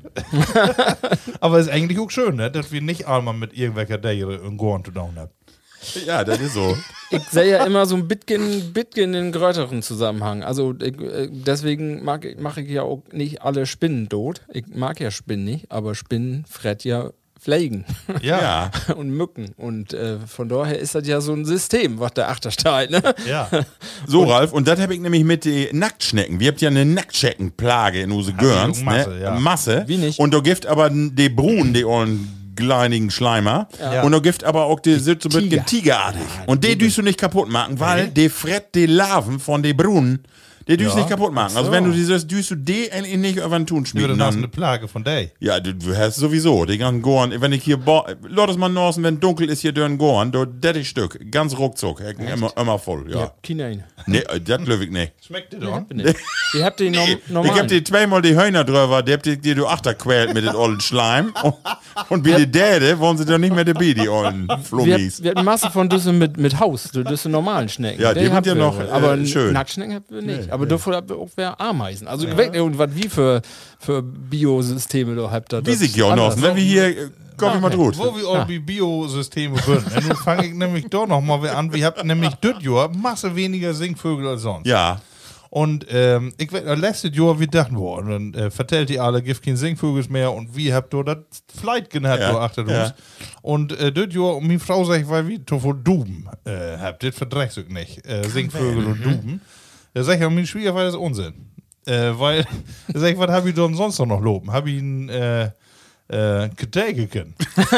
Aber es ist eigentlich auch schön, ne? Dass wir nicht einmal mit irgendwelcher Dere in Gorn zu tun haben. Ja, das ist so. Ich sehe ja immer so ein bisschen in größeren Zusammenhang. Also deswegen mache ich ja auch nicht alle Spinnen tot. Ich mag ja Spinnen nicht, aber Spinnen fressen ja Fliegen. Ja. Und Mücken. Und von daher ist das ja so ein System, was der Achterstein, ne? Ja. So, Ralf, und das habe ich nämlich mit den Nacktschnecken. Wir habt ja eine Nacktschneckenplage in unsere Görns, Masse, ne? ja. Masse. Wie nicht? Und da gibt aber die Brunnen, die kleinigen Schleimer. Ja. Und da gibt aber auch die sind so ein bisschen tigerartig. Und die düst du nicht kaputt machen, weil die fret die Larven von den Brunnen. Die düst nicht kaputt machen. Also wenn du dieses düst du die eigentlich nicht über den Tun Ja, schmieden. das ist eine Plage von day. Ja, du hast sowieso die ganzen Gorn. Wenn ich hier, Leute, mal Norsen, wenn dunkel ist hier durch den Gorn, da 30 Stück, ganz ruckzuck, immer voll, ja. Ja, keine. Nee, das glaube ich nicht. Schmeckt dir doch? Ihr habt den normalen. Ich hab dir zweimal die Hühner drüber, die habt dir du Achter quält mit dem ollen Schleim. Und wie die Däde wollen sie doch nicht mehr dabei, die ollen Flummis. Wir hatten Masse von Düsse mit Haus, Düsse normalen Schnecken. Ja, die habt sind ja ihr noch, wohl. Aber schön. Nacktschnecken habt ihr nicht. Aber dafür habt ihr auch Ameisen. Also und was wie für Biosysteme da habt ihr. Wie sich ja auch noch, wenn wir hier, komm ich mal drüber. Wo wir auch die Biosysteme sind. Nun fange ich nämlich doch noch mal an. Wir habt nämlich das Jahr Masse weniger Singvögel als sonst. Ja. Und ich weiß, letztes Jahr, wir dachten, boah, und dann vertellt die alle, gibt kein Singvögel mehr und wir habt da das Flight gehabt, Ja, da achter uns. ja. Und das Jahr, und meine Frau sagt, weil wir to vor Duben habt, das verdreckst du nicht. Singvögel und Duben. Da sag ich, meine Schwiegervater ist Unsinn. Weil, da sag ich, was hab ich denn sonst noch loben? Hab ich einen Getägeken.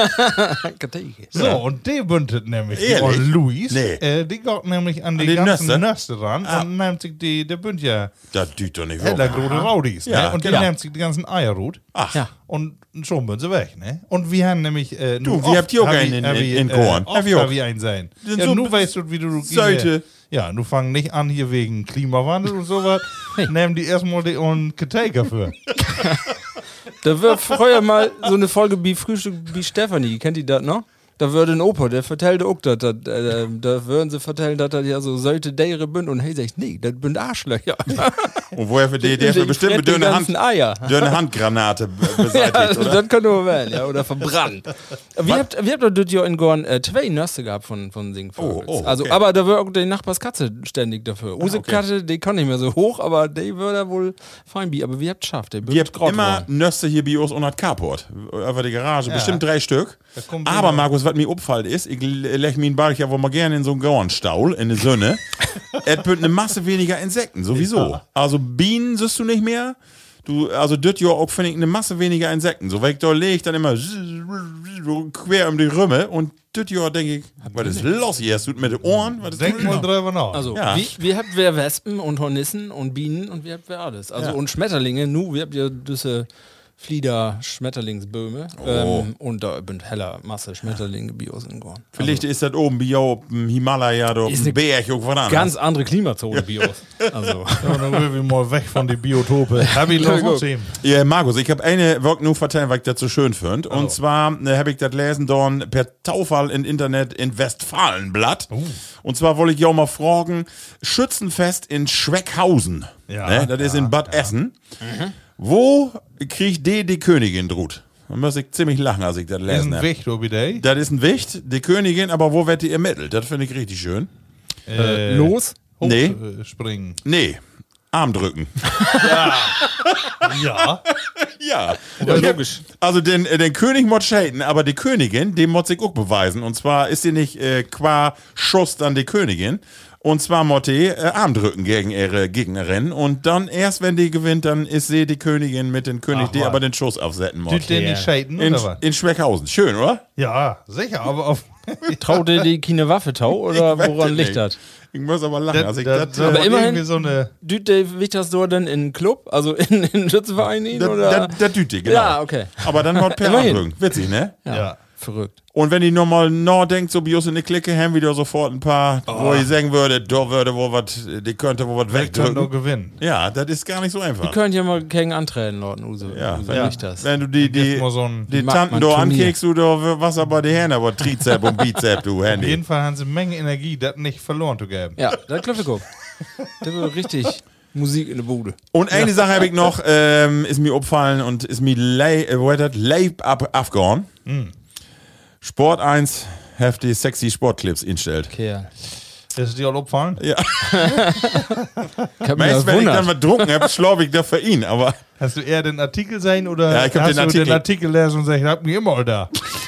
So, und der bündet nämlich die Ehrlich? und Luis. Nee. Die geht nämlich an die die ganzen Nüsse? Nüsse ran und nimmt sich der bünd ja Das tut doch nicht heller wahr. große Raudis. Ja, Ne? Und genau. die nimmt sich die ganzen Eierrut. Ach, Ja. Und schon sind sie weg, ne? Und wir haben nämlich wir habt hier auch einen in Korn. Hab ich auch. Hab ich einen sein. Sind Ja, so nur weißt du, wie du Seite. Ja, nu fangen nicht an hier wegen Klimawandel und sowas. Nehmen die erstmal die und Getäger für. Da war früher mal so eine Folge wie Frühstück wie Stefanie, kennt ihr das noch? Da würde ein Opa, der vertellt auch, da würden sie vertellen, dass das ja so sollte dere bünd und hey, sagt, nee, das bünd Arschlöcher. Und woher für die, der für bestimmt mit dünne Eier. Handgranate beseitigt, Ja, oder? das kann nur werden, ja, oder verbrannt. Wir habt doch das Jahr in Gorn 2 Nüsse gehabt von Singvögels. Oh, okay. Also, aber da war auch die Nachbarskatze ständig dafür. Use Katze, die kann nicht mehr so hoch, aber die würde da wohl fein bi. Aber wir habt schafft, der Wir habt immer Nösse hier bei uns und hat Carport. Über die Garage, bestimmt 3 Stück. kommt Aber immer- Markus, was mir auffällt ist, ich leg mir einen Barch ja wohl mal gerne in so einen Gornstaul, in die Sonne. Es wird eine Masse weniger Insekten, sowieso. Ja. Also Bienen siehst du nicht mehr. Also das Jahr auch finde ich eine Masse weniger Insekten. So, weil ich da lege ich dann immer quer um die Rümme und das Jahr denke ich, was ist los hier? Es tut mit den Ohren, was ist Denk mal drüber nach. Also, Ja. wir habt wer Wespen und Hornissen und Bienen und wir habt wer alles. Also, und Schmetterlinge, wir habt ja diese Flieder Schmetterlingsböhme und da bin heller Masse Schmetterlinge Bios in Gorn. Vielleicht ist das oben wie auf dem Himalaya, da auf Ist dem eine Berg, auch was anderes. Ganz andere Klimazone Bios. Also, Ja, dann will wir mal weg von den Biotope. Hab ich noch gut. sehen. Ja, Markus, ich habe eine Work nur vertellen, weil ich das so schön finde. Und zwar habe ich das lesen dann per Taufall im Internet in Westfalenblatt. Und zwar wollte ich ja auch mal fragen, Schützenfest in Schweckhausen. Ja, Ne? Das ist in Bad Essen. Wo kriegt die Königin drut? Da muss ich ziemlich lachen, als ich das Das ist lesen ein habe. Wicht, Obi Day. Das ist ein Wicht, die Königin, aber wo wird die ermittelt? Das finde ich richtig schön. los? Nee. Springen. Nee. Arm drücken. Ja. Ja. Ja, logisch. Also den König muss shaden, aber die Königin, den muss ich auch beweisen. Und zwar ist sie nicht qua Schuss dann die Königin. Und zwar muss die Arm drücken gegen ihre Gegnerin. Und dann erst, wenn die gewinnt, dann ist sie die Königin mit dem König, Ach, die was. aber den Schuss aufsetzen muss. Tut den nicht shaden, oder was? In Schweckhausen. Schön, oder? Ja, sicher, aber auf. Traut dir die keine Waffe tau oder Ich weiß woran es liegt nicht. das? Ich muss aber lachen. Also aber immerhin- irgendwie so eine. Düt der Wichters dort denn in einen Club, also in einen Schützenverein hin, oder? der Düte, genau. Ja, okay. Aber dann hat per Arm Immerhin. drücken. Witzig, ne? Ja. Verrückt. Und wenn die nochmal nachdenkt, so bios in die Clique, haben wir da sofort ein paar, wo ich sagen würde, da würde wo was, die könnte wo was Wer kann nur wegdrücken. gewinnen? Ja, das ist gar nicht so einfach. Die können ja mal gegen antreten, Leute, Use. Ja. Use Ja. Wichters. Wenn du die Gibt mal so ein. die macht Tanten man da Turnier. ankickst, du da was aber die Hände, aber Trizep und Bizep, du Auf Handy. jeden Fall haben sie eine Menge Energie, das nicht verloren zu geben. Ja, da klopft guck. Da wird richtig Musik in der Bude. Und eine Sache habe ich noch, ist mir aufgefallen und ist mir leib abgehauen. Sport 1 hat die sexy Sportclips instellt. Kerl. Ist dir auch aufgefallen? Ja, Ich hab mich meist wenn ich dann gewundert. was drucken habe, schlafe ich da für ihn, aber Hast du eher den Artikel sein oder Ja, ich hab hast den du den Artikel. Artikel lesen und sagst, ich hab mich immer da?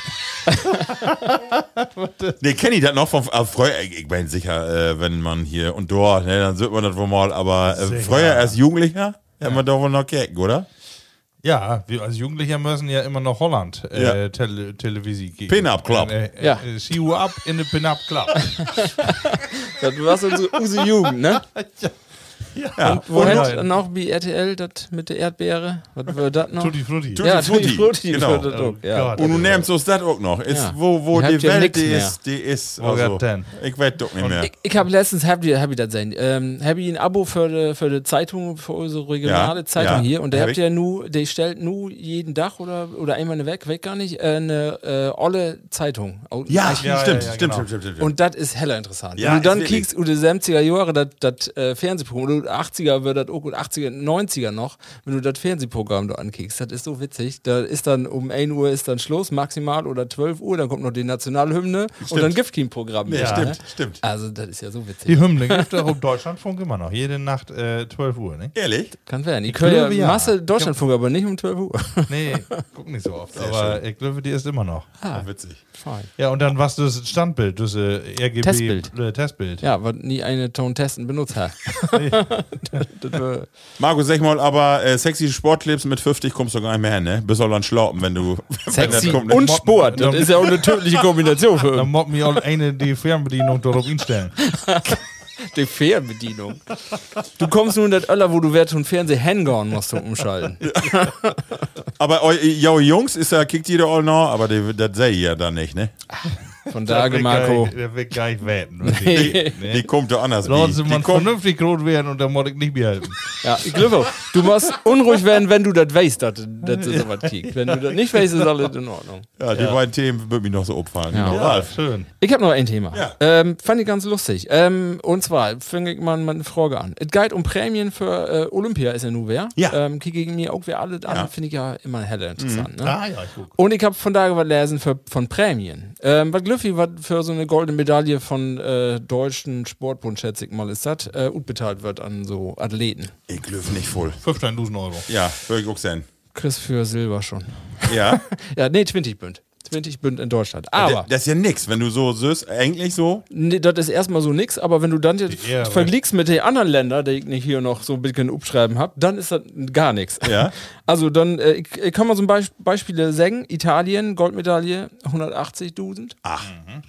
nee, kenne ich das noch von früher, ich bin sicher, wenn man hier und dort, ne, dann sieht man das wohl mal, aber Sicher. früher als Jugendlicher, haben wir doch wohl noch Kerken, oder? Ja, wir als Jugendlicher müssen ja immer noch Holland Ja. Televisie gehen. Pin-Up Club. Ja. See you up in the Pin-Up Club. Du warst unsere Jugend, ne? Ja. Wo Und- hätt noch wie RTL das mit der Erdbeere? Was war das noch? Tutti Frutti. Ja, Tutti Frutti. genau. Das auch, Oh ja. Gott. Und du nimmst uns das auch noch. Ist, Ja. wo Ihr die habt ja Welt, nix die ist, Wo also, geht denn? ich weiß doch nicht mehr. Ich habe letztens, hab ich das sehen, hab ich ein Abo für die Zeitung, für unsere regionale Ja, Zeitung ja, hier und der hab habt ich. ja nur, der stellt nur jeden Tag oder einmal weg gar nicht, eine olle Zeitung. Ja, Ja, stimmt, ja, stimmt, genau. stimmt. Und das ist heller interessant. Ja, Wenn du dann ist wirklich. kriegst, oder 70er Jahre, das Fernsehprogramm, oder 80er wird das auch, und 80er, 90er noch, wenn du das Fernsehprogramm da ankickst, das ist so witzig. Da ist dann um 1 Uhr ist dann Schluss, maximal, oder 12 Uhr, dann kommt noch die Nationalhymne und dann Giftkin-Programm. Ja, wieder, stimmt, ne? stimmt. Also, das ist ja so witzig. Die Hymne gibt es auch im Deutschlandfunk immer noch. Jede Nacht 12 Uhr, ne? Ehrlich? Kann werden. Ich höre ja glaube, ja. Masse Deutschlandfunk, aber nicht um 12 Uhr. Nee, guck nicht so oft. Aber ich glaube, die ist immer noch. Ah, witzig. Fein. Ja, und dann was das Standbild, das RGB Testbild. Testbild. Ja, was nie eine Ton testen benutzt hat. das wär, Marco, sag mal, aber sexy Sportclips mit 50 kommst du gar nicht mehr hin, ne? Bis soll dann schlauben, wenn du. wenn das sexy kommt, ne? und Sport. Das ist ja auch eine tödliche Kombination für Dann muss mir auch eine die Fernbedienung darauf instellen. die Fernbedienung. Du kommst nur in das Öller, wo du wert und Fernseh hängen musst du umschalten. Aber jo Jungs ist ja, kickt jeder all noch, aber das sehe ich ja dann nicht, ne? Von daher, Marco. Der wird gar nicht wetten. Die kommt doch anders. Lass Die man kommt, vernünftig rot werden und dann muss ich nicht mehr helfen. Ja, ich glaube, du musst unruhig werden, wenn du das weißt, dass du sowas kriegst. Wenn du das nicht weißt, ist alles in Ordnung. ja, die beiden Themen würden mich noch so abfallen. Ja. Genau. Ralf. Schön. Ich habe noch ein Thema. Ja. Fand ich ganz lustig. Und zwar fange ich mal eine Frage an. Es geht um Prämien für Olympia, ist ja nur wer. Ja. Gegen mir auch wer alle an, finde ich ja immer heller interessant. Ne? Ah ja, ich guck. Und ich habe von daher was lesen von Prämien. Was Glüffi, was für so eine goldene Medaille von deutschen Sportbund, schätze ich mal, ist das, bezahlt wird an so Athleten. Ich löf nicht voll. 15.000 Euro. Ja, würde ich auch sein. Chris für Silber schon. Ja. Ja, nee, 20 Bünd. 20 Bünd in Deutschland. Aber Das ist ja nix, wenn du so süß, eigentlich so. nee, das ist erstmal so nix, aber wenn du dann jetzt Die Ehre. vergleichst mit den anderen Ländern, die ich nicht hier noch so ein bisschen abschreiben habe, dann ist das gar nichts. Ja. Also dann, ich kann mal so ein Beispiele sagen. Italien, Goldmedaille, 180.000. Ach.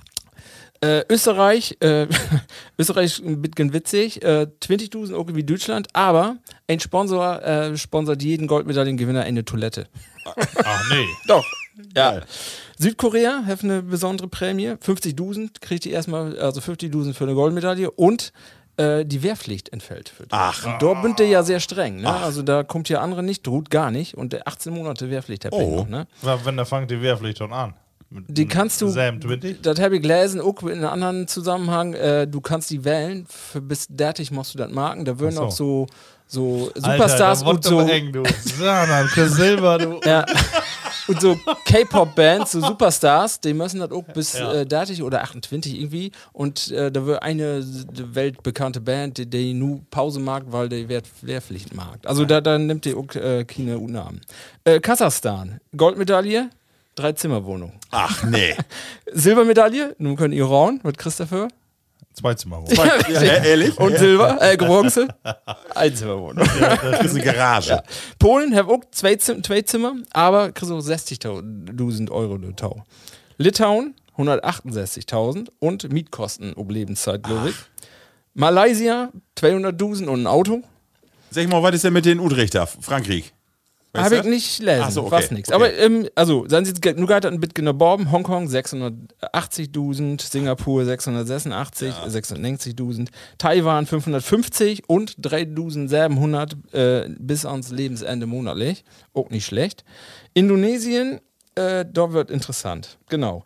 Österreich, Österreich ein bisschen witzig, 20.000 auch wie Deutschland, aber ein Sponsor sponsert jeden Goldmedaillengewinner eine Toilette. Ach nee. Doch. Ja. Südkorea hat eine besondere Prämie, 50.000 kriegt die erstmal, also 50.000 für eine Goldmedaille und die Wehrpflicht entfällt. Für die. Ach. Und dort sind die ja sehr streng, ne? Also da kommt ja andere nicht, droht gar nicht und der 18 Monate Wehrpflicht hat Oh. noch, ne? Wenn da fängt die Wehrpflicht schon an. Mit Die kannst du, Sam 20? das habe ich gelesen, auch in einem anderen Zusammenhang, du kannst die wählen, für bis dertig musst du das marken, da würden Ach so. auch so Superstars Alter, und so. Eng, du. Sanan, Chris Silber, du. Ja. Und so K-Pop-Bands, so Superstars, die müssen das auch bis 30 oder 28 irgendwie. Und da wird eine weltbekannte Band, die nur Pause mag, weil die Wehrpflicht mag. Also da nimmt die auch keine Namen. Kasachstan, Goldmedaille, 3-Zimmer-Wohnung. Ach, nee. Silbermedaille, nun können Iran, mit Christopher. 2 Zimmer. Ja, ehrlich? Und Silber, Bronze, 1-Zimmer-Wohnung. Das ist eine Garage. Ja. Polen hat auch 2 Zimmer, aber kriegst auch 60.000 Euro der Tau. Litauen 168.000 und Mietkosten ob Lebenszeit, glaube ich. Malaysia 200.000 und ein Auto. Sag mal, was ist denn mit den Utrechter? Frankreich? Habe ich nicht lesen, Ach so, okay. was nix. Okay. Aber, also, seien Sie jetzt, nur gerade ein bisschen geborben, Hongkong 680.000, Singapur 686, 690.000, Taiwan 550 und 3.700 bis ans Lebensende monatlich. Auch nicht schlecht. Indonesien, da wird interessant. Genau.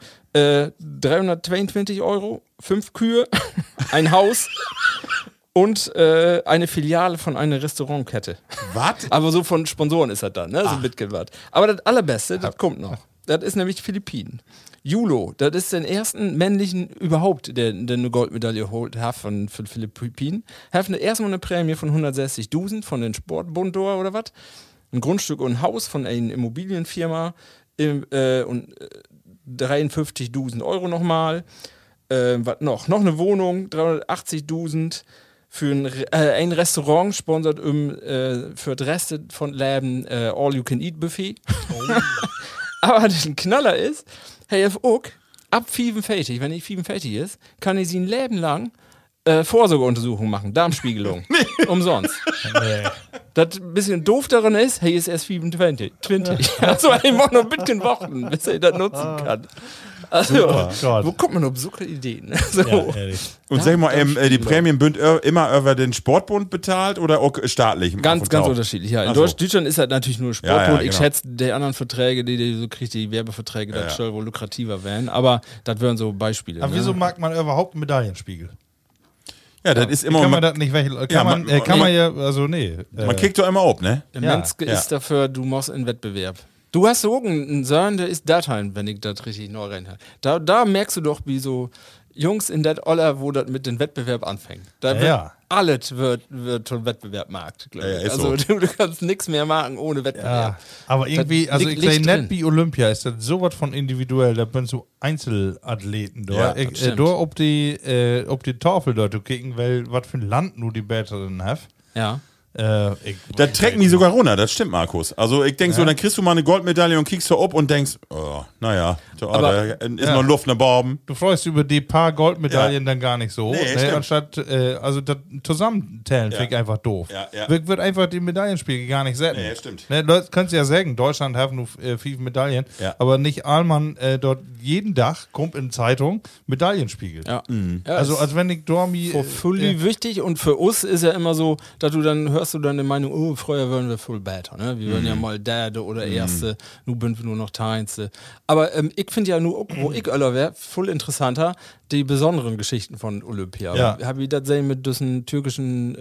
322 Euro, 5 Kühe, ein Haus. Und eine Filiale von einer Restaurantkette. Was? Aber so von Sponsoren ist das dann, ne? So mitgewahrt. Aber das Allerbeste, das kommt noch. Das ist nämlich Philippinen. Julo, das ist den ersten männlichen überhaupt, der eine Goldmedaille holt hat von Philippinen. Hat erstmal eine Prämie von 160.000 von den Sportbund oder was. Ein Grundstück und ein Haus von einer Immobilienfirma und 53.000 Euro nochmal. Was noch? Noch eine Wohnung, 380.000. Für ein Restaurant sponsert für die Reste von Läden All-You-Can-Eat-Buffet. Oh. Aber der Knaller ist, hey, auch ab 45, wenn ich 45 ist, kann ich sie ein Leben lang Vorsorgeuntersuchung machen, Darmspiegelung. Umsonst. Nee. Das ein bisschen doof daran ist, hey, ist erst 25. Also ich muss noch ein bisschen warten, bis ich das nutzen kann. Also, wo kommt man auf solche Ideen? So. Ja, und sag mal, die Prämien bünd immer über den Sportbund bezahlt oder auch staatlich? Ganz unterschiedlich, ja. In Deutschland ist das natürlich nur Sportbund. Ja, genau. Ich schätze, die anderen Verträge, die so kriegt, die Werbeverträge, das soll wohl lukrativer werden. Aber das wären so Beispiele. Aber wieso mag man überhaupt einen Medaillenspiegel? Ja, das ist immer. Kann man das nicht kann man ja, also nee. Man kickt doch immer ab, ne? Der Menske ist dafür, du musst in Wettbewerb. Du hast so einen Sohn, der ist Dateien, wenn ich das richtig neu rein habe. Da merkst du doch, wie so Jungs in das Oller, wo das mit dem Wettbewerb anfängt. Da wird alles wird schon Wettbewerbmarkt, glaube ich. Also so. du kannst nichts mehr machen ohne Wettbewerb. Ja, aber irgendwie, also ich sehe nicht wie Olympia, ist das sowas von individuell, da bin so Einzelathleten da. Ja, da ob die Tafel dort kicken, weil was für ein Land nur die Besseren haben. Ja. Das trägt mich sogar runter, das stimmt, Markus. Also ich denke so, dann kriegst du mal eine Goldmedaille und kickst du ab und denkst, oh, naja, da ist noch Luft nach Baum. Du freust über die paar Goldmedaillen dann gar nicht so. Nee, anstatt, also das Zusammentellen finde ich einfach doof. Wird einfach die Medaillenspiegel gar nicht setzen. Nee, stimmt. Leute, kannst du ja sagen, Deutschland hat nur 5 Medaillen, aber nicht allmann dort jeden Tag kommt in Zeitung Medaillenspiegel. Ja. Also als wenn ich dormi... Für Fully wichtig und für uns ist ja immer so, dass du dann hörst du dann die Meinung, oh, früher wären wir voll better, ne? Wir wären ja mal Derde oder Erste, nun sind wir nur noch Teinste. Aber ich finde ja nur, wo ich Öller wäre, voll interessanter, die besonderen Geschichten von Olympia. Ja. Habe ich das sehen mit diesen türkischen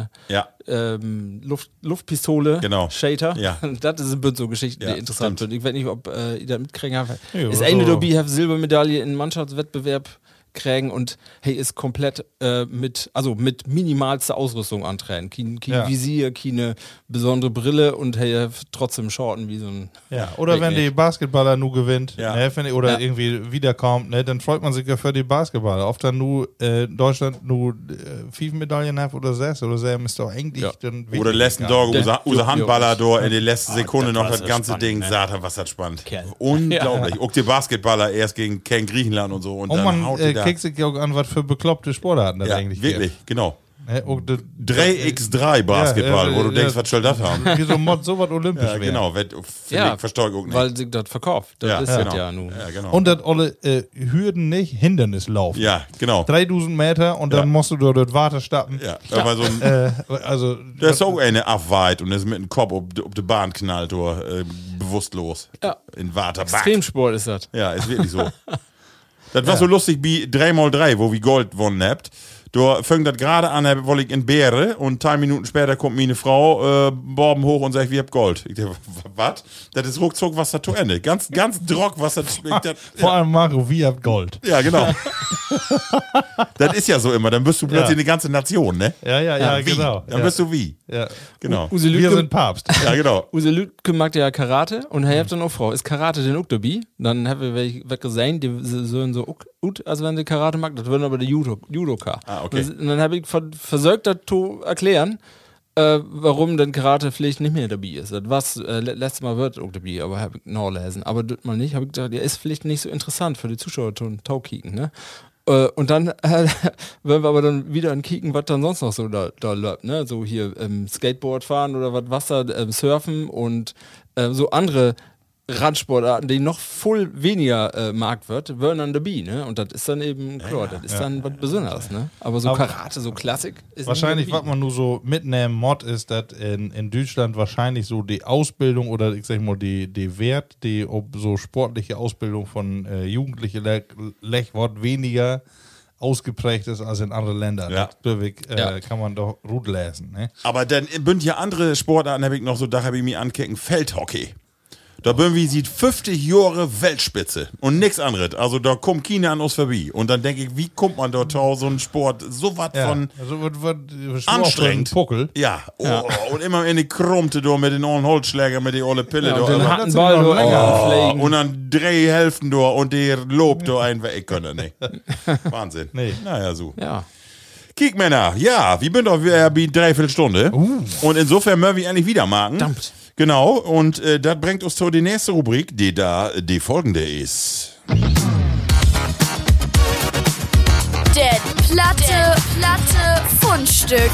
Luftpistole, genau. Shater. Ja. Das sind so Geschichten, die interessant sind. Ich weiß nicht, ob ihr das mitkriegen habt. Ist so. eine dabei, hat Silbermedaille in Mannschaftswettbewerb kriegen und hey, ist komplett mit minimalster Ausrüstung antreten. Kein Visier, keine besondere Brille und hey, trotzdem Shorten wie so ein. Ja, oder wenn die Basketballer nur gewinnt, ja. Ne, oder irgendwie wiederkommt, ne, dann freut man sich ja für die Basketballer. Oft dann nur Deutschland nur 5 Medaillen hat oder 6 oder 7 ist doch eigentlich dann wichtig. Oder letzten Tag, unser Handballer da in der letzten Sekunde noch das ganze Ding, sagt was das spannend. Unglaublich. Auch die Basketballer erst gegen Griechenland und so und dann haut die kriegt sich ja auch an, was für bekloppte Sportarten das eigentlich wirklich, genau. 3x3 Basketball, wo du denkst, was soll das haben? Wie so was olympisch wäre. Genau, verstehe ich auch nicht. Weil sich das verkauft. Das ist genau. ja nun. Ja, genau. Und das alle Hürden nicht, Hindernislaufen. Ja, genau. 3000 Meter und dann musst du dort Water stappen. Ja, da war so ein, das ist auch eine Abweit und ist mit dem Kopf ob die Bahn knallt, bewusstlos. Ja. In Waterback. Extremsport ist das. Ja, ist wirklich so. Das war so lustig wie 3x3, wo wir Gold gewonnen habt. Da fängt das gerade an, wollte ich in Beere und 3 Minuten später kommt meine Frau, Borben hoch und sagt, wir habt Gold. Ich dachte, was? Das ist ruckzuck was da zu Ende. Ganz drock, was das. Vor allem Mario, wie habt Gold. Ja, genau. Das ist ja so immer. Dann bist du plötzlich eine ganze Nation, ne? Ja, Wie? genau. Dann bist du wie. Ja. Genau. Use Wir Lütke, sind Papst. Ja, genau. Use Lütke mag ja Karate und er hat dann auch Frau. Ist Karate denn auch dabei? Dann haben wir gesehen, die sollen so gut, als wenn sie Karate mag. Das würden aber die Judoka. Ah, okay. Und dann habe ich versucht, das zu erklären, warum denn Karatepflicht nicht mehr dabei ist. Das was letztes Mal wird auch dabei, aber habe ich nachlesen. Aber das mal nicht. Habe ich gedacht, ja, ist vielleicht nicht so interessant für die Zuschauer zu kicken, ne? Und dann werden wir aber dann wieder kicken, was dann sonst noch so da läuft, ne? So hier Skateboard fahren oder was Wasser, Surfen und so andere Randsportarten, die noch voll weniger Markt wird, werden dann dabei, ne? Und das ist dann eben, klar, das ist dann was Besonderes, ne? Aber so Karate, so Klassik ist Wahrscheinlich, nicht was man nur so mitnehmen muss, ist, dass in Deutschland wahrscheinlich so die Ausbildung oder ich sag mal die Wert, die ob so sportliche Ausbildung von Jugendlichen wird weniger ausgeprägt ist als in anderen Ländern. Ja. Das kann man doch gut lesen. Ne? Aber dann bünd ja andere Sportarten, habe ich noch so, da habe ich mir ankicken, Feldhockey. Da bin wir sieht 50 Jahre Weltspitze und nichts anderes. Also da kommt China an uns vorbei. Und dann denke ich, wie kommt man dort so einen Sport so was von also wird anstrengend. Puckel. Ja. Und immer in die Krummte da mit den ollen Holzschläger, mit den ollen Pille Ja, da. und den Also, harten Ball da anfliegen. und dann 3 Hälften da und der lobt da ein, wer ich können. Nee. Wahnsinn. Nee. Naja, so. Ja. Kiek, Männer, ja, wir sind doch wieder bei 3/4 Stunde. Und insofern müssen wir endlich wieder machen. Verdammt. Genau, und das bringt uns zu der nächsten Rubrik, die da die folgende ist. Der Platte Fundstück.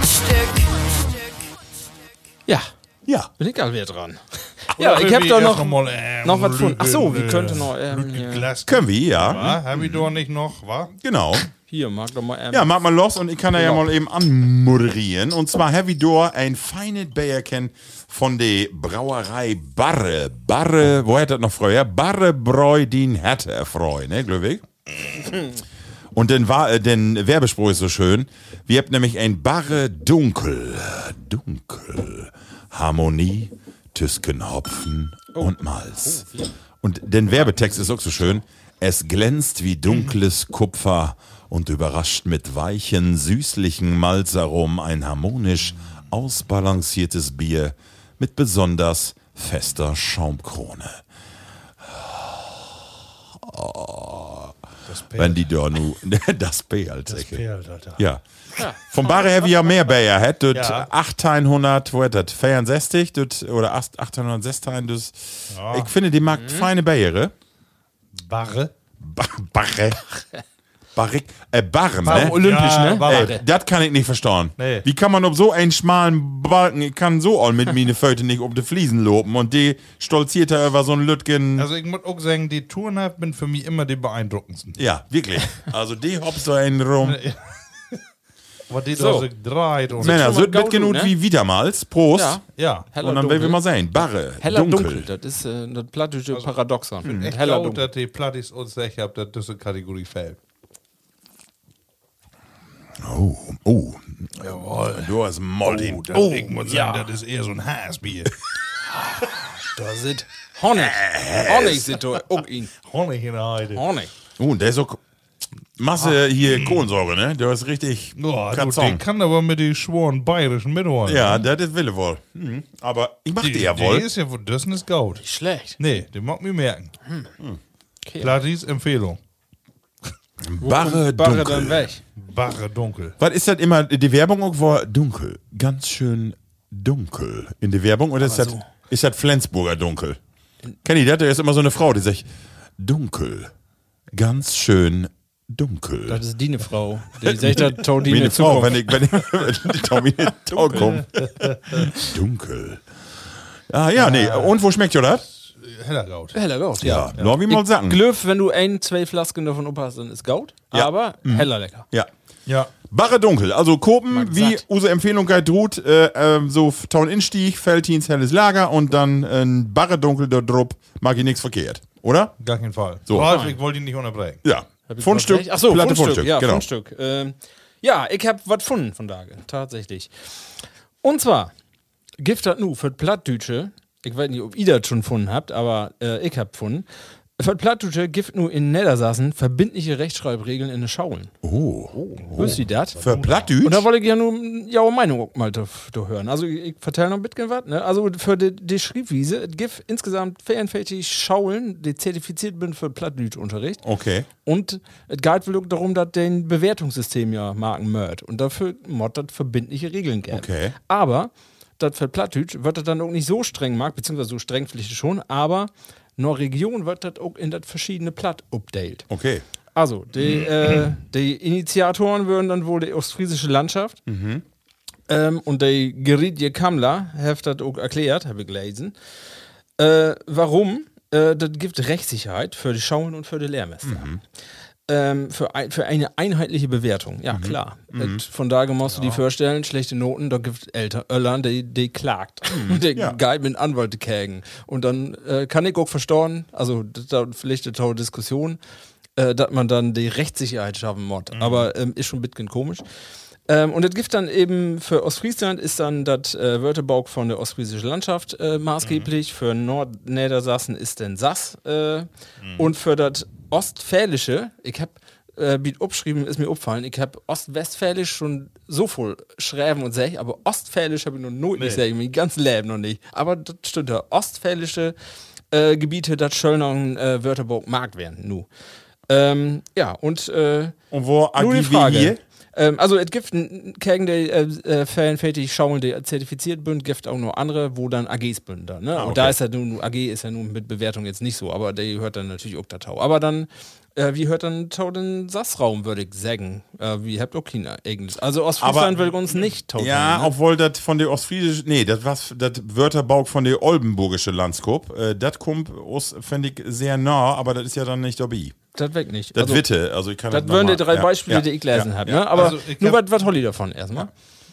Ja, Ja. bin ich auch wieder dran. Ja, ich habe doch noch was gefunden. Ach so, wir könnten noch hier. Können wir, ja. Hab ich doch nicht noch, wa? Genau. Hier, mag doch mal. Ja, mach mal los und ich kann da ja mal eben anmoderieren. Und zwar Heavy Door, ein feines Bier kennen von der Brauerei Barre. Barre, wo hätte das noch früher? Barre Bräu, den hätte er freu, ne, Glückwig? Und den Werbespruch ist so schön. Wir haben nämlich ein Barre Dunkel. Harmonie, Tüsken Hopfen und Malz. Und den Werbetext ist auch so schön. Es glänzt wie dunkles Kupfer und überrascht mit weichen, süßlichen Malzaromen ein harmonisch ausbalanciertes Bier mit besonders fester Schaumkrone. Wenn die da nu, das Pehlt, Alter. ja. Vom Barre Heavy ja mehr Bier hat, dort Ja. 1800, wo hat das, 64, dort, oder 1816, das, ich finde, die mag feine Biere. Barre. Barre. Barren, Warum ne? olympisch, Ja, ne? Barre. Das kann ich nicht verstehen. Nee. Wie kann man auf so einen schmalen Balken, ich kann so all mit meine Föte nicht um die Fliesen loben und die stolziert da über so einen Lütgen. Also ich muss auch sagen, die Touren bin für mich immer die beeindruckendsten. Ja, wirklich. Also die hoppst da einen rum. Was die So. da so dreht und Männer, schon so mal wird Gaudu, genug ne? wie wiedermals. Prost. Ja. ja. Heller Und dann werden wir mal sehen. Barre. Heller dunkel. dunkel. Das ist das plattische Paradoxon. Echt Heller laut, dunkel. dass die Plattis uns sicher habt, dass diese Kategorie fällt. Oh. Jawohl. Du hast Moltin. Ich muss sagen, das ist eher so ein Hassbier. Da sind Honig. Honig sind da. ihn. Honig in der Heide. Honig. Der ist so Masse hier Kohlensäure, ne? Der ist richtig Oh, du, Katzon. den kann aber mit den schworen bayerischen mitholen. Ja, das will er wohl. Aber ich mach die ja Die wohl. ist ja, das ist gut. Schlecht. Nee, den mag mir merken. Okay. Plattis Empfehlung. Barre Barre dann dunkel. weg. Barre dunkel. Was ist das immer, die Werbung auch war dunkel? Ganz schön dunkel in der Werbung? Oder ist das Flensburger dunkel? Kennt ihr das? Da ist immer so eine Frau, die sagt, dunkel. Ganz schön dunkel. Das ist die eine Frau. Die sagt, da tau die Wie eine eine Frau, Zukunft. wenn die Tommy kommt. Dunkel. Ah, ja, nee. Und wo schmeckt ihr das? Heller Gaut. Heller Gaut, ja. Lass mich mal sagen. Glöf, wenn du 2 Flasken davon ophast, dann ist Gaut. Ja. Aber heller lecker. Ja. Ja. Barre dunkel, also Kopen, Mag wie satt. unsere Empfehlung geht, ruht, so Town-Instieg, Feltins helles Lager und dann ein Barre dunkel dort drup, mag ich nichts verkehrt, oder? Gar keinen Fall. So. Ralf, ich wollte ihn nicht unterbrechen. Ja. Hab ich Fundstück, was recht? Ach so, Platte Fundstück. Ja, genau. Fundstück. Ja, ich hab was gefunden von Tage, tatsächlich. Und zwar, Gift hat nu für das Plattdütsche, ich weiß nicht, ob ihr das schon gefunden habt, aber ich hab gefunden, für das Plattdütsche gibt nu in Niedersachsen verbindliche Rechtschreibregeln in den Schaulen. Wisst ihr das? Für Plattdütsch? Und da wollte ich ja nun ja Meinung auch mal da hören. Also ich vertelle noch ein bisschen was. Ne? Also für die Schreibwiese, es gibt insgesamt 44 Schaulen, die zertifiziert sind für Plattdütschunterricht. Okay. Und es geht wohl auch darum, dass den Bewertungssystem ja marken mört. Und dafür mod das verbindliche Regeln geben. Okay. Aber das für Plattdütsch wird das dann auch nicht so streng mag, beziehungsweise so streng vielleicht schon, aber nur Region wird das auch in das verschiedene Platt update. Okay. Also, die Initiatoren würden dann wohl die ostfriesische Landschaft und der Gerrit Kammler hat das auch erklärt, habe ich gelesen. Warum? Das gibt Rechtssicherheit für die Schauen und für die Lehrmeister. Für eine einheitliche Bewertung, ja klar. Von daher musst du dir vorstellen, schlechte Noten, da gibt es Eltern, die klagt. Die geht mit Anwälte kägen. Und dann kann ich auch verstehen, also da vielleicht eine tolle Diskussion, dass man dann die Rechtssicherheit schaffen muss. Aber ist schon ein bisschen komisch. Und das gibt dann eben für Ostfriesland ist dann das Wörterbuch von der ostfriesischen Landschaft maßgeblich. Für Nordniedersachsen ist dann Sass. Und für das Ostfälische, ich hab wie abgeschrieben, ist mir aufgefallen, ich hab Ostwestfälisch schon so voll schreiben und sag, aber Ostfälisch habe ich noch nicht gesagt, mein ganzes Leben noch nicht. Aber das stimmt ja. Ostfälische Gebiete, das soll noch ein Wörterbuch markt werden. Nu. Ja, und wo nur die agieren wir Frage. hier? Also es gibt gegen die Fällenfertig Schauen, die zertifiziert sind, gibt auch noch andere, wo dann AGs sind. Ne? Okay. Und da ist ja nun, AG ist ja nun mit Bewertung jetzt nicht so, aber der hört dann natürlich auch der Tau. Aber dann, wie hört dann Tau den Sassraum, würde ich sagen. Wie habt auch China eigentlich. Also Ostfriesland will uns nicht Tau. Ja, ne? obwohl das von der ostfriesischen, nee, das war das Wörterbuch von der oldenburgische Landskop. Das kommt aus, finde ich, sehr nah, aber das ist ja dann nicht dabei. Das weg nicht. Das Also, Witte, also ich kann das noch wären die mal- 3 ja, Beispiele, ja, die ich gelesen ja, habe. ja. Ne? Aber Also ich nur hab- was Holly davon erstmal.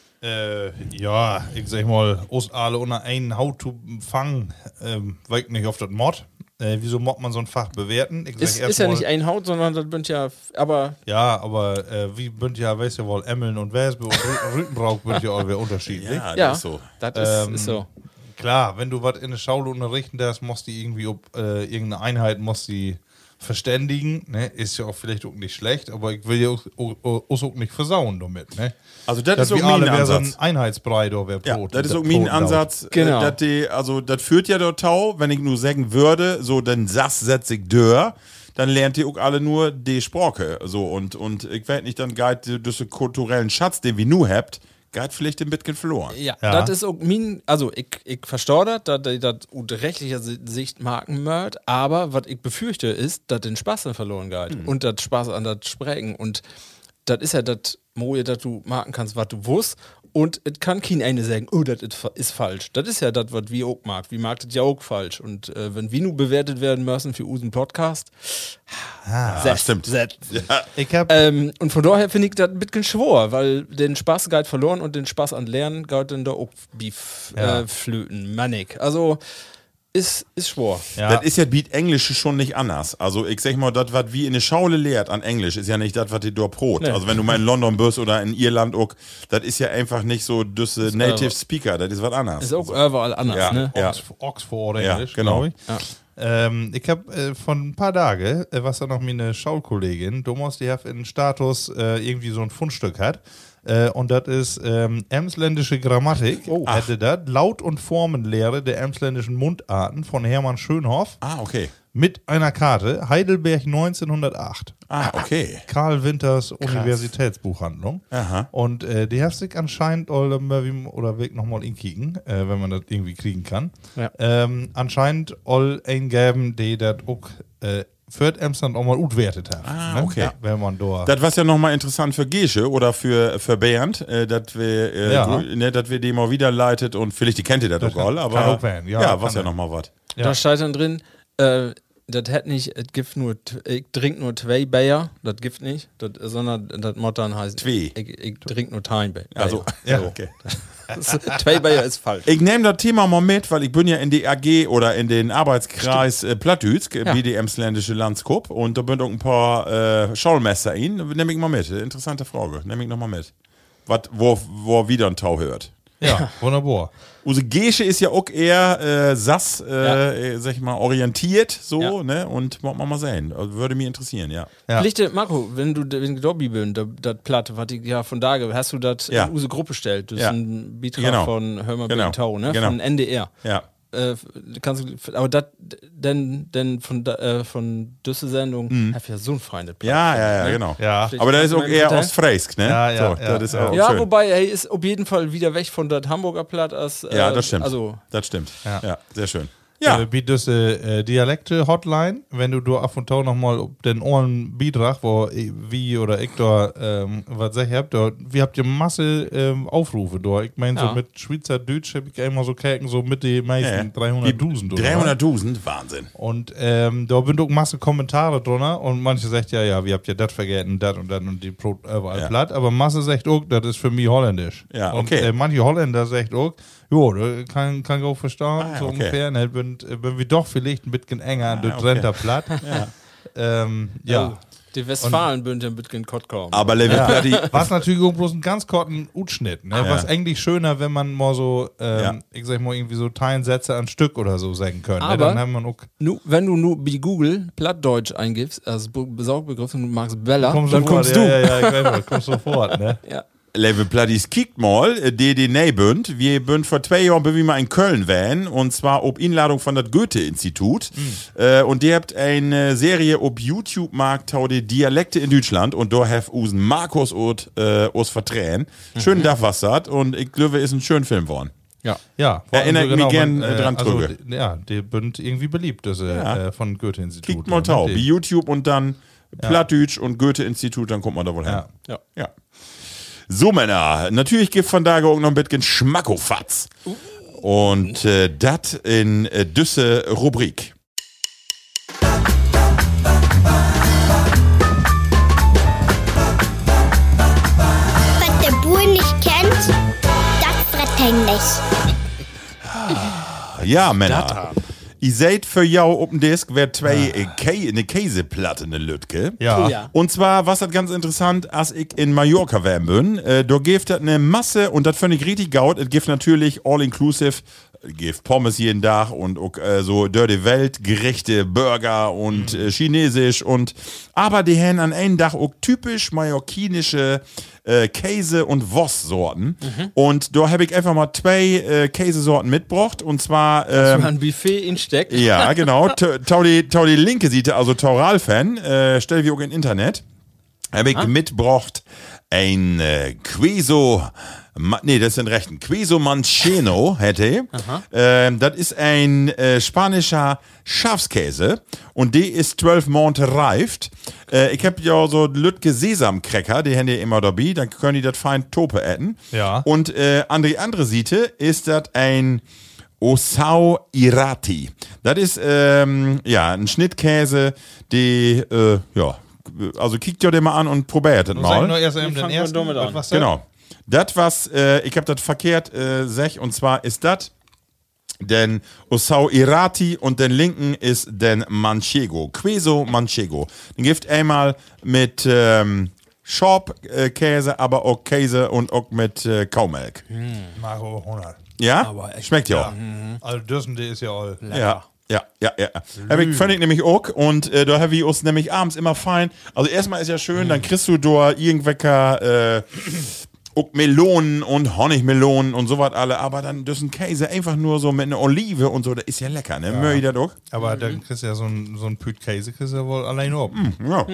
Ja, ich sag mal, aus alle unter einen Haut zu fangen, weiß nicht auf das Mod. Wieso mod man so ein Fach bewerten? Ich sag Ist erst ja mal, nicht ein Haut, sondern das sind ja, aber Ja, aber wie bünd ja, weißt du wohl, Emmeln und Wespe und Rütenbrauch bünd ja auch wieder unterschiedlich. Ja, ja, das ist so. das ist so. Klar, wenn du was in der Schule unterrichten darfst, musst du irgendwie irgendeine Einheit musst die verständigen, ne? Ist ja auch vielleicht auch nicht schlecht, aber ich will ja auch nicht versauen damit, ne? Also das Dass ist auch wir alle mein wär so ein Ansatz. Einheitsbrei da wär Ja, Brot. das ist auch mein Ansatz. Genau. Dass die, also das führt ja dort Tau, wenn ich nur sagen würde, so den Sass setz ich dör, dann lernt ihr auch alle nur die Sprache. So, und ich weiß nicht, dann geht durch den kulturellen Schatz, den wir nu habt, geht vielleicht ein bisschen verloren. Ja, Ja. das ist auch also ich verstehe das aus rechtlicher Sicht Marken mört, aber was ich befürchte ist, dass den Spaß dann verloren geht und das Spaß an das Sprechen und das ist ja das Moje, dass du marken kannst, was du wusst und es kann kein eine sagen, oh, das ist falsch. Das ist ja das, was wir auch mag. Wir mag das ja auch falsch und wenn wir nur bewertet werden müssen für unseren Podcast, stimmt. Ich hab, und von daher finde ich das ein bisschen schwer, weil den Spaß geht verloren und den Spaß an Lernen geht dann da auch flöten, mannig. Also ist schwer. ja, Das ist ja wie Englisch schon nicht anders. Also ich sag mal, das, was wie in der Schule lehrt an Englisch, ist ja nicht das, was die dort brot. Nee. Also wenn du mal in London bist oder in Irland auch, das ist ja einfach nicht so das Native Speaker, das ist was anderes. Ist auch überall anders, Ja. ne? Ja. Oxford Ja, Englisch, genau. glaub ich. Ich habe von ein paar Tagen, was da noch meine Schulkollegin, Thomas, die hat in Status irgendwie so ein Fundstück hat. Und das ist emsländische Grammatik. Hätte das Laut- und Formenlehre der emsländischen Mundarten von Hermann Schönhoff Ah, okay. mit einer Karte Heidelberg 1908. Ah, okay. Karl Winters Universitätsbuchhandlung. Aha. Und die hast sich anscheinend oder Weg nochmal inkicken, wenn man das irgendwie kriegen kann. Ja. Anscheinend all eingeben, die das auch für Emsland auch mal utwertet hat. Ah, ne? okay. Ja, wenn man da. Das war ja nochmal interessant für Gesche oder für Bernd, dass wir, Ja. dass wir die mal wieder leitet und vielleicht die kennt ihr das auch all, aber kann auch werden, ja, was kann ja nochmal was. Ja. Da steht dann drin, das hat nicht, es gibt nur, ich trink nur 2 Bayer, das gibt nicht, sondern das muss dann heißt, Zwei. ich trink nur 1 Bayer. Also, ja, okay. 2 Bayer ist falsch. Ich nehme das Thema mal mit, weil ich bin ja in die AG oder in den Arbeitskreis Plattdütz, BD Emsländische Landskop, und da bin auch ein paar Schaulmesser in. Nehme ich mal mit. Interessante Frage. Nehme ich nochmal mit. Wo wieder ein Tau hört. Ja, wunderbar. Use Gesche ist ja auch eher sag ich mal, orientiert, so, Ja. ne? Und wollen wir mal sehen. Also, würde mich interessieren, ja. Ja. Pflichte, Marco, wenn du Dobby bist, das Platte, was ich ja von da hast du das Ja. in unsere Gruppe stellt. Das Ja. ist ein Beitrag Genau. von Hör mal Genau. Tau, ne? Genau. Von NDR. Ja. Kannst du, aber das, denn von dieser Sendung, hab ich ja so ein Freund. Ja, genau. Ja. Aber das ist auch eher Hotel? Ostfriesk, ne? Ja, ja, so, ja, das ist ja. auch Ja, schön. wobei, er ist auf jeden Fall wieder weg von das Hamburger Platt als. Ja, das stimmt. Also, Das stimmt. Ja. Ja, sehr schön. Ja. Wie diese Dialekte-Hotline, wenn du ab und zu nochmal den Ohren Beitrag, wo wie oder ich da was sag habt, wir habt ihr Masse Aufrufe da. Ich meine, so Ja. mit Schweizerdeutsch hab ich immer so Kerken, so mit den meisten 300.000 oder was. 300.000, Wahnsinn. Und da bin auch Masse Kommentare drunter und manche sagt ja, wie habt ihr das vergessen, das und die Brot überall Ja. platt, aber Masse sagt auch, das ist für mich holländisch. Ja, und, okay. manche Holländer sagt auch, jo, kann ich auch verstehen, Ah, ja, so okay. ungefähr, ne, bin wir doch vielleicht ein bisschen enger, du okay. trennt platt. Ja. die Westfalen bünden ein bisschen Kott kommen. Aber Levi Platti, Was natürlich auch bloß einen ganz kurzen Utschnitt, ne? Ja. Was eigentlich schöner, wenn man mal so, Ja. ich sag mal, irgendwie so Teilsätze an Stück oder so sagen können. Ne? Aber- Dann haben wir auch Wenn du nur bei Google Plattdeutsch eingibst, als Besaugbegriff, und du magst Bella, dann sofort, kommst ja, du. Ja, ich weiß, kommst sofort, ne? Ja. Levi Plattis kiekt mal, die näbünd. Wir bünd vor 2 Jahren wie mal in Köln wären, und zwar ob Einladung von das Goethe-Institut. Und die habt eine Serie ob YouTube mag tau die Dialekte in Deutschland, und da have usen Markus und us vertränen. Schön darf was hat, und ich glaube, ist ein schöner Film geworden. Ja. Ja, Erinnert mich gern dran also, drüber. ja, die sind irgendwie beliebt, diese von Goethe-Institut. Kiekt mal tau, Die- wie YouTube und dann Plattdeutsch und Goethe-Institut, dann kommt man da wohl hin. Ja. Ja. So, Männer, natürlich gibt von da auch noch ein bisschen Schmackofatz. Und das in düsse Rubrik. Was der Bur nicht kennt, das vertänglisch. Ja, Männer. Ihr seht für jou auf dem Disk, wer eine Käseplatte, eine Lütke. Ja. Oh ja. Und zwar, was das ganz interessant, als ich in Mallorca wären bin, da gibt es eine Masse, und das finde ich richtig gaut, es gibt natürlich all-inclusive, gibt Pommes jeden Tag und auch, so Dirty Welt, Gerichte, Burger und Chinesisch, und aber die haben an einem Tag auch typisch mallorquinische Käse- und Wurstsorten. Und da habe ich einfach mal 2 Käsesorten mitgebracht, und zwar Ein Buffet insteckt. ja, genau. Tau die linke Seite, also Taural-Fan, stell wir auch im Internet. Habe ich mitgebracht ein Queso, nee, das ist ein rechten. Queso Mancheno hätte. Das ist ein spanischer Schafskäse, und die ist 12 Monate reift. Ich hab ja so Lütke Sesamcracker, die haben die immer dabei, dann können die das fein Tope essen. Ja. Und an die andere Seite ist das ein Osau Irati. Das ist, ein Schnittkäse, die, also kickt ihr den mal an und probiert das Sag nur mal. erst Wie eben den fangen wir ersten. damit an? Was das? Genau. Das, was, ich hab das verkehrt, sech, und zwar ist das den Osau Irati, und den linken ist den Manchego. Queso Manchego. Den gibt einmal mit, Schorb-Käse, aber auch Käse und auch mit Kaumelk. Marco 100. Ja? Aber echt, Schmeckt ja auch. Also das die ist ja all. Ja. Hab ich völlig nämlich auch, und da habe ich uns nämlich abends immer fein. Also erstmal ist ja schön, dann kriegst du da irgendwelche auch Melonen und Honigmelonen und sowas alle, aber dann das ist ein Käse einfach nur so mit einer Olive und so, das ist ja lecker, ne? Möge ich das auch? Aber dann kriegst du ja so ein Püt Käse, kriegst du ja wohl allein ob. Ja.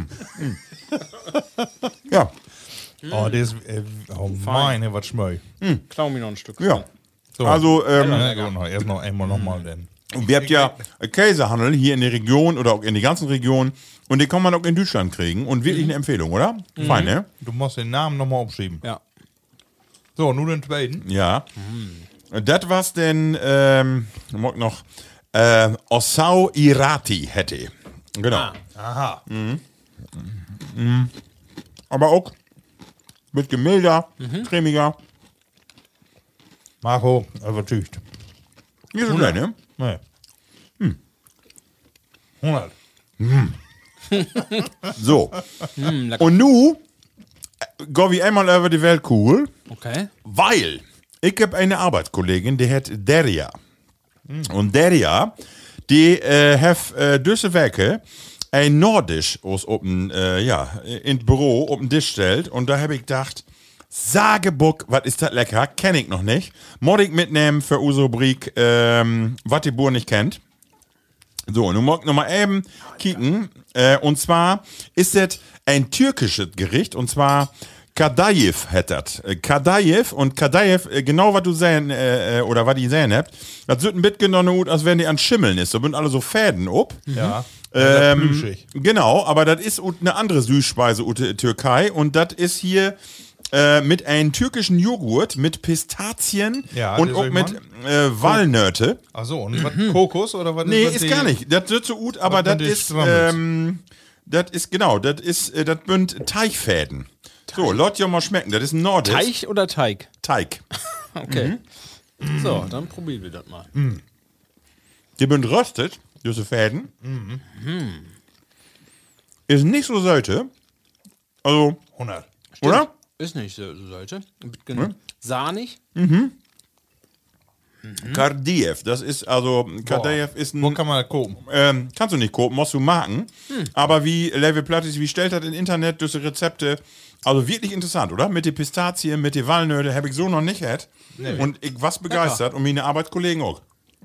Ja. Oh, das ist, oh meine, was schmöi. Klau mir noch ein Stück. Ja. So. Also, Ja, gut, noch, erst noch einmal nochmal denn. und wir habt ja Käsehandel hier in der Region oder auch in die ganzen Regionen, und die kann man auch in Deutschland kriegen, und wirklich eine Empfehlung, oder? Fein, ne? Du musst den Namen nochmal aufschreiben. Ja. So, nur den zweiten. Ja. Das war's denn, mag noch Ossau Irati hätte. Genau. Aha. Aber auch mit milder, cremiger. Marco, übertücht. Nicht so schlecht, ne? Nee. 100. So. Und nu gehen wir einmal über die Weltkugel, Okay. weil ich habe eine Arbeitskollegin, die hat Derja. Und Derja, die hat diese Woche ein Nordisch aus oben, in Büro auf den Tisch stellt. Und da habe ich gedacht, Sagebuck, was ist das lecker? Kenn ich noch nicht. Muss ich mitnehmen für unsere Rubrik, was die Bur nicht kennt. So, nun mag ich noch mal eben kicken. Und zwar ist das ein türkisches Gericht. Und zwar Kadayif hat das. Kadayif und Kadayif, genau was du sehen, oder was die sehen habt, das wird ein bisschen genommen, als wenn die an Schimmeln ist. Da sind alle so Fäden ob. Ja. Plüschig. Genau, aber das ist eine andere Süßspeise aus der Türkei. Und das ist hier mit einem türkischen Joghurt mit Pistazien Ja, und das auch soll ich mit Walnöte. Achso, und was Kokos oder was Nee, was ist die- gar nicht. Das wird so gut, aber was das mit den ist, Strammels? das bünd Teichfäden. So, Leute ja mal schmecken. Das ist ein Nordisch. Teig oder Teig? Teig. Okay. So, dann probieren wir das mal. Die bünd röstet, diese Fäden. Ist nicht so Säute. Also, 100. oder? Ist nicht so sollte. Ein bisschen sahnig. Kardiev, das ist also, Kardiev ist Wo ein, kann man das gucken? kannst du nicht kopen, musst du machen. Aber wie Level Platt ist, wie stellt das im Internet diese Rezepte? Also wirklich interessant, oder? Mit den Pistazien, mit den Walnöte, habe ich so noch nicht gehabt. Und ich was begeistert und meine Arbeitskollegen auch.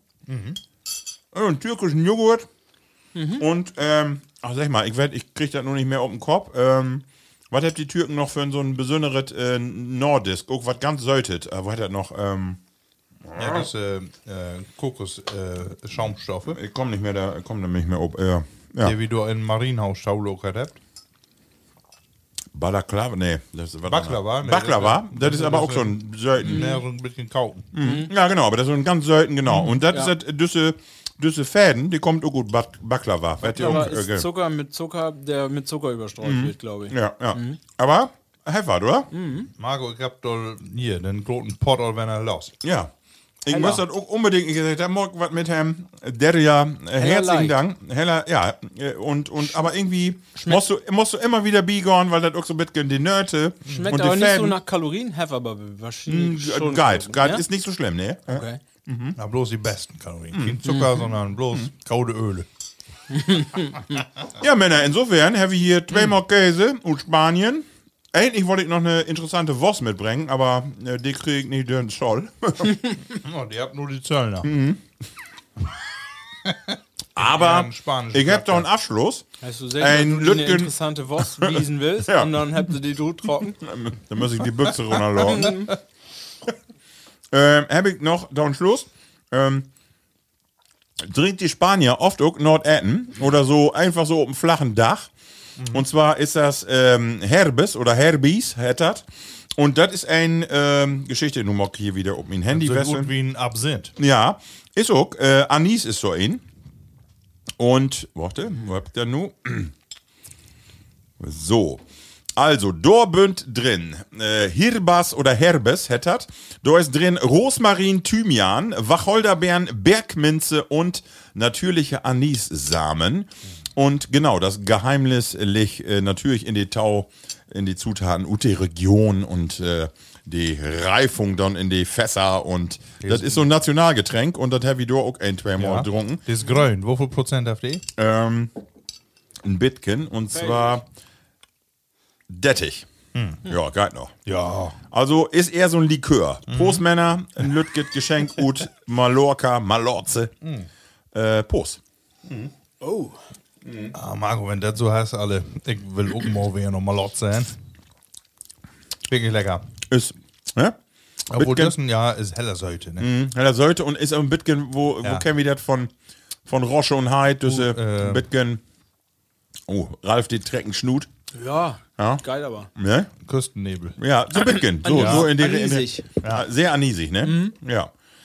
Einen türkischen Joghurt und, ach sag mal, ich krieg das nur nicht mehr auf den Kopf. Was habt die Türken noch für so ein besonderes Nordisk? Auch was ganz säutet. Wo hat das noch? Ja, das Kokos-Schaumstoffe, Ich komme nicht mehr da, komme nicht mehr auf. Ja. die wie du in Marienhaus Schauloch habt. Balaklava? Nee, das ist was Baklava, anderes. nee, Baklava, das ist aber das auch so ein Säuten. Ja, so ein bisschen kauken. Ja, genau, aber das ist so ein ganz Säuten, genau. Und das ist das, diese Fäden, die kommt auch gut Baklava. Aber ist Zucker mit Zucker, der mit Zucker überstreut wird, glaube ich. Ja, ja. Aber, Heffert, oder? Marco, ich hab doch hier den großen Pott, wenn er los. Ja. Ich Heller. muss das auch unbedingt, ich gesagt, da mag was mit Herrn Derja, herzlichen leicht. Dank. Heller, ja, und aber irgendwie musst du immer wieder biegern, weil das auch so ein bisschen die Nöte Schmeckt und aber die nicht so Fäden. nach Kalorien, have aber wahrscheinlich schon. Geil, ja? ist nicht so schlimm, ne? Okay. Na, bloß die besten Kalorien. Kein Zucker, sondern bloß kaude Öle. Ja, Männer, insofern haben wir hier zweimal Käse aus Spanien. Eigentlich wollte ich noch eine interessante Wurst mitbringen, aber die kriege ich nicht durch den Zoll. Oh, die habt nur die Zöllner. Aber Ja, ein spanisches ich habe doch einen Plakat. Abschluss. Hast du Ein selber, dass du eine Lütgen- interessante Wurst wiesen willst Ja. und dann habt ihr die du trocken? Da muss ich die Büchse runterladen. Habe ich noch da einen Schluss. Trinkt die Spanier oft auch Nordetten oder so einfach so auf dem flachen Dach. Und zwar ist das Herbes oder Herbis, hättet. Und das ist ein Geschichte, nun mag ich hier wieder auf mein Handy So wechseln. gut wie ein Absinth. Ja, ist auch. Anis ist so in. Und, warte, wo habt ihr nu? So. Also, da bünd drin Hirbas oder Herbes hättet. Da ist drin Rosmarin, Thymian, Wacholderbeeren, Bergminze und natürliche Anissamen. Und genau, das Geheimnis liegt natürlich in die Zutaten ut die Region und die Reifung dann in die Fässer. Und das ist so ein Nationalgetränk und das habe ich da auch ein, zweimal getrunken. Das ist grün. Wie viel Prozent habt ihr? Ein Bitken und zwar Dettich. Ja, geht noch. Ja. Also ist eher so ein Likör. Prost, Männer, ein Lütget Geschenk ut Mallorca, Malorze. Prost. Oh. Ah, Marco, wenn das so heißt, alle, ich will auch mal wieder noch mal Lot sein. Wirklich lecker. Ist, ne? Obwohl Bitken. das ein Jahr ist heller Säute, ne? Ja, das sollte und ist auch ein Bitken, wo Ja. kennen wir das von Rosche und Heid, diese Bitken. Oh, Ralf, die trecken Schnut. Ja, Ja. geil aber. Ne? Küstennebel. Ja, so Bitken. So, Ja. so in die Anisig. Ja, sehr anisig, ne? Ja.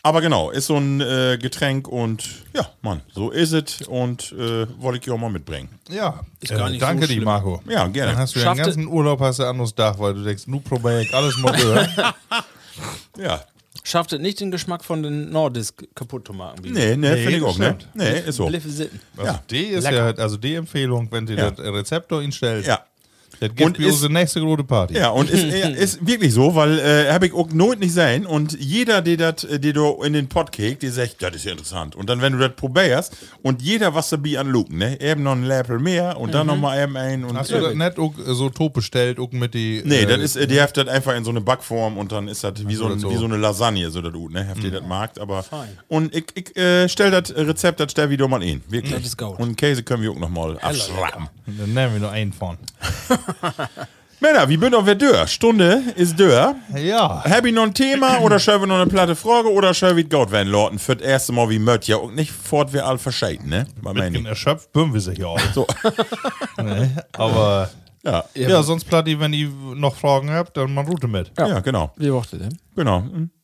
Aber genau, ist so ein Getränk und ja, Mann, so ist es und wollte ich ja auch mal mitbringen. Ja, gar nicht danke so dir, schlimm. Marco. Ja, gerne. Dann hast du Schafft den ganzen Urlaub hast du anderes Dach, weil du denkst, nu probier ich alles mal durch. Ja. Schafft es nicht den Geschmack von den Nordisk kaputt zu machen. Nee, finde ich auch, ne? stimmt. Nee, ist so. Bliffe sitten. Also Ja. die ist Lecker. ja, also die Empfehlung, wenn sie Ja. das Rezeptor ihn stellt, Ja. das gibt Und für unsere nächste große Party. Ja, und ist wirklich so, weil habe ich auch nooit nicht sein und jeder, der du in den Pott kriegt, die sagt, das ist ja interessant. Und dann, wenn du das probierst und jeder was dabei an Luken, ne? Eben noch ein Läppel mehr und dann noch mal eben ein und Hast du das nicht auch so top bestellt, auch mit die... nee, das ist, die habt das einfach in so eine Backform und dann ist das wie so, so. wie so eine Lasagne, so das ne? Habt ihr das Markt, aber. Und ich stell das Rezept, das stell wieder mal in. Wirklich. Das ist gut. Und Käse können wir auch noch mal abschrappen. Dann nehmen wir nur einen von. Männer, wie bin doch wer dör? Stunde ist dör. Ja. Hab ich noch ein Thema oder schön wir noch eine platte Frage oder schön wie Gott werden Lorten für das erste Mal wie Mött ja und nicht fort wir all verscheiden, ne? Mit erschöpft bünden wir sich ja auch. So. Nee, aber... Ja. Ja, sonst Platti, wenn ihr noch Fragen habt, dann mal Route mit. Ja, genau. Wie macht ihr denn? Genau.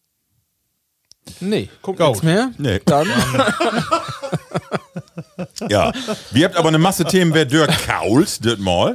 Nee, guck Gut. nichts mehr. Nee. Dann Ja. Wir habt aber eine Masse Themen, wer dör kaut, das mal.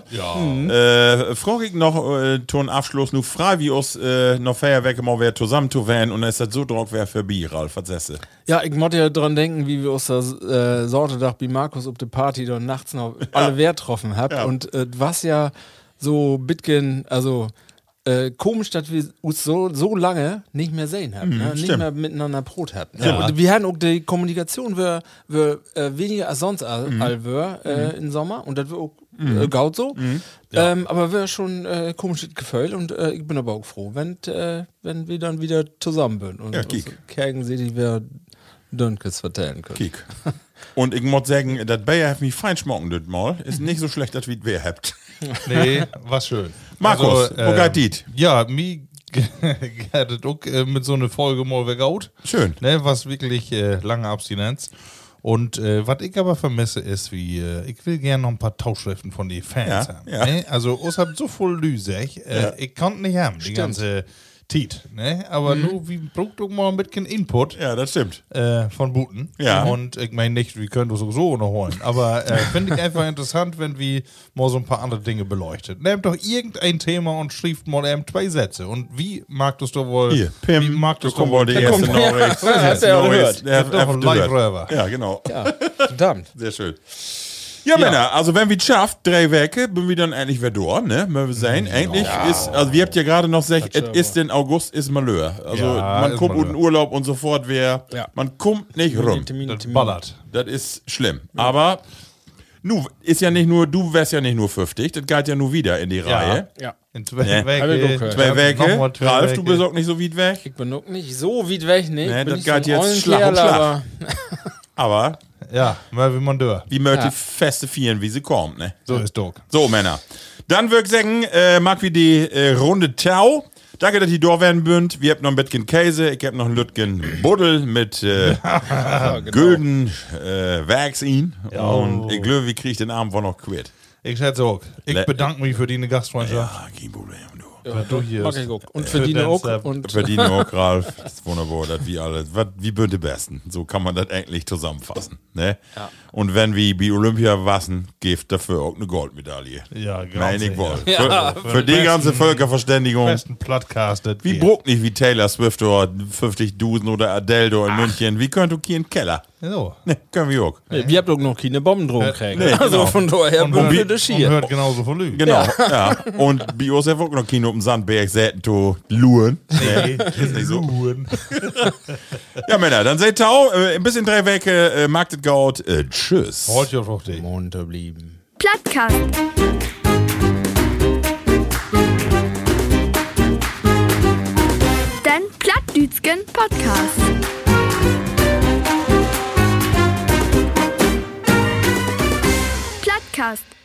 Ja. Frage ich noch, Ton Abschluss, nu frei wie uns noch Feierwerke mal wer zusammen zu werden und dann ist das so drauf, wer für Bier, Ralf, was sagst du? ja, ich muss ja dran denken, wie wir uns das Sortedach bei Markus auf der Party dann nachts noch alle Wert getroffen habt. Ja. Und was ja so Bitgen, also komisch, dass wir uns so lange nicht mehr sehen haben, ne? Nicht stimmt. mehr miteinander Brot haben. Ne? Und wir haben auch die Kommunikation wir weniger als sonst all wir im Sommer und das wird auch gaut so. Aber wir schon komisches Gefühl und ich bin aber auch froh, wenn wir dann wieder zusammen sind und Ja, uns kiek. Kergen sie, die wir Dönkes vertellen können. Kiek. Und ich muss sagen, das Bayer hat mich fein schmocken, das mal. Ist nicht so schlecht, als wie wer habt. Nee, was schön. Markus, wo geht dit? Ja, mir geht es auch mit so einer Folge mal wegaut. Schön. Ne, was wirklich lange Abstinenz. Und was ich aber vermisse ist, wie ich will gerne noch ein paar Tauschschriften von den Fans Ja, haben. ja. Ne? Also, uns habt so voll Lüsech. Ich kann nicht haben, die ganze Tiet. Ne? Aber nur, wie braucht doch mal ein bisschen Input. Ja, das stimmt. Von Buten. Ja. Und ich meine nicht, wir können das sowieso noch holen. Aber finde ich einfach interessant, wenn wir mal so ein paar andere Dinge beleuchtet. Nehmt doch irgendein Thema und schreibt mal eben 2 Sätze. Und wie mag das doch wohl? Hier, Pim, wie mag du das kommst doch wohl die erste Norris. Hast du ja auch gehört. Doch ein Live-Röver. Ja, genau. Ja, verdammt. Sehr schön. Ja, Männer, also wenn wir es schafft, 3 Wege, bin wir dann endlich wieder dort, ne? Mögen wir sein. Eigentlich ist, also wir habt ja gerade noch gesagt, es ist den August ist Malheur. Also Ja, man ist kommt Malheur. in Urlaub und sofort wer, Ja. man kommt nicht rum. Das ballert. Das ist schlimm. Aber nu ist ja nicht nur, du wärst ja nicht nur 50, das geht ja nur wieder in die Reihe. Ja. In 2 Ne? Wege. Hab ich auch gehört. 2 Wege. Nochmal 2 Ralf, Wege. du bist auch nicht so weit weg. Ich bin auch nicht so weit weg, ne? Nee, Ich bin das nicht geht so jetzt ein Schlag um Kerl, Schlag. aber Aber Ja, mal wie man dör. wie möchte Ja. Feste feiern, wie sie kommt, ne? So ist doch. So, Männer. Dann würde ich sagen, mag wie die Runde Tau. Danke, dass ihr da werden bünd. Wir habt noch ein bisschen Käse. Ich hab noch ein Lütgen Buddel mit gülden Werks in. Und ich glaube, wie krieg ich den Abend wohl noch quitt. Ich schätze auch. Ich Le- bedanke mich für deine Gastfreundschaft. Ja, kein Problem, du. Du hier mag ich auch. Und verdiene auch. Und Verdiene auch, Ralf. Das ist wunderbar, das wie alles. Wie bünd die Besten. So kann man das eigentlich zusammenfassen. Ne? Ja. Und wenn wir bei Olympia wassen, gibt dafür auch eine Goldmedaille. Ja, genau. Meine ich wohl. Ja. Für die ganze Völkerverständigung. Besten Podcast. das Wie geht. bruckt nicht wie Taylor Swift oder 50 Dusen oder Adele da in München. Wie könnt du hier in den Keller? So. Ne, können wir auch. wir habt doch noch keine Bombendrohung gekriegt. Nee, Also genau. von daher Und bin wir hört, das und hier. hört genauso von Lügen. Genau, ja. Und bei uns hat auch noch Kino im Sandberg säten zu luren. Nee, ist nicht so. Ja, Männer, dann seht Tau, ein bisschen 3 Wege, mag das Gaut. Tschüss. Halt your fruchtig. Munter blieben. Plattkast. Den Plattdütschen Podcast. Plattkast.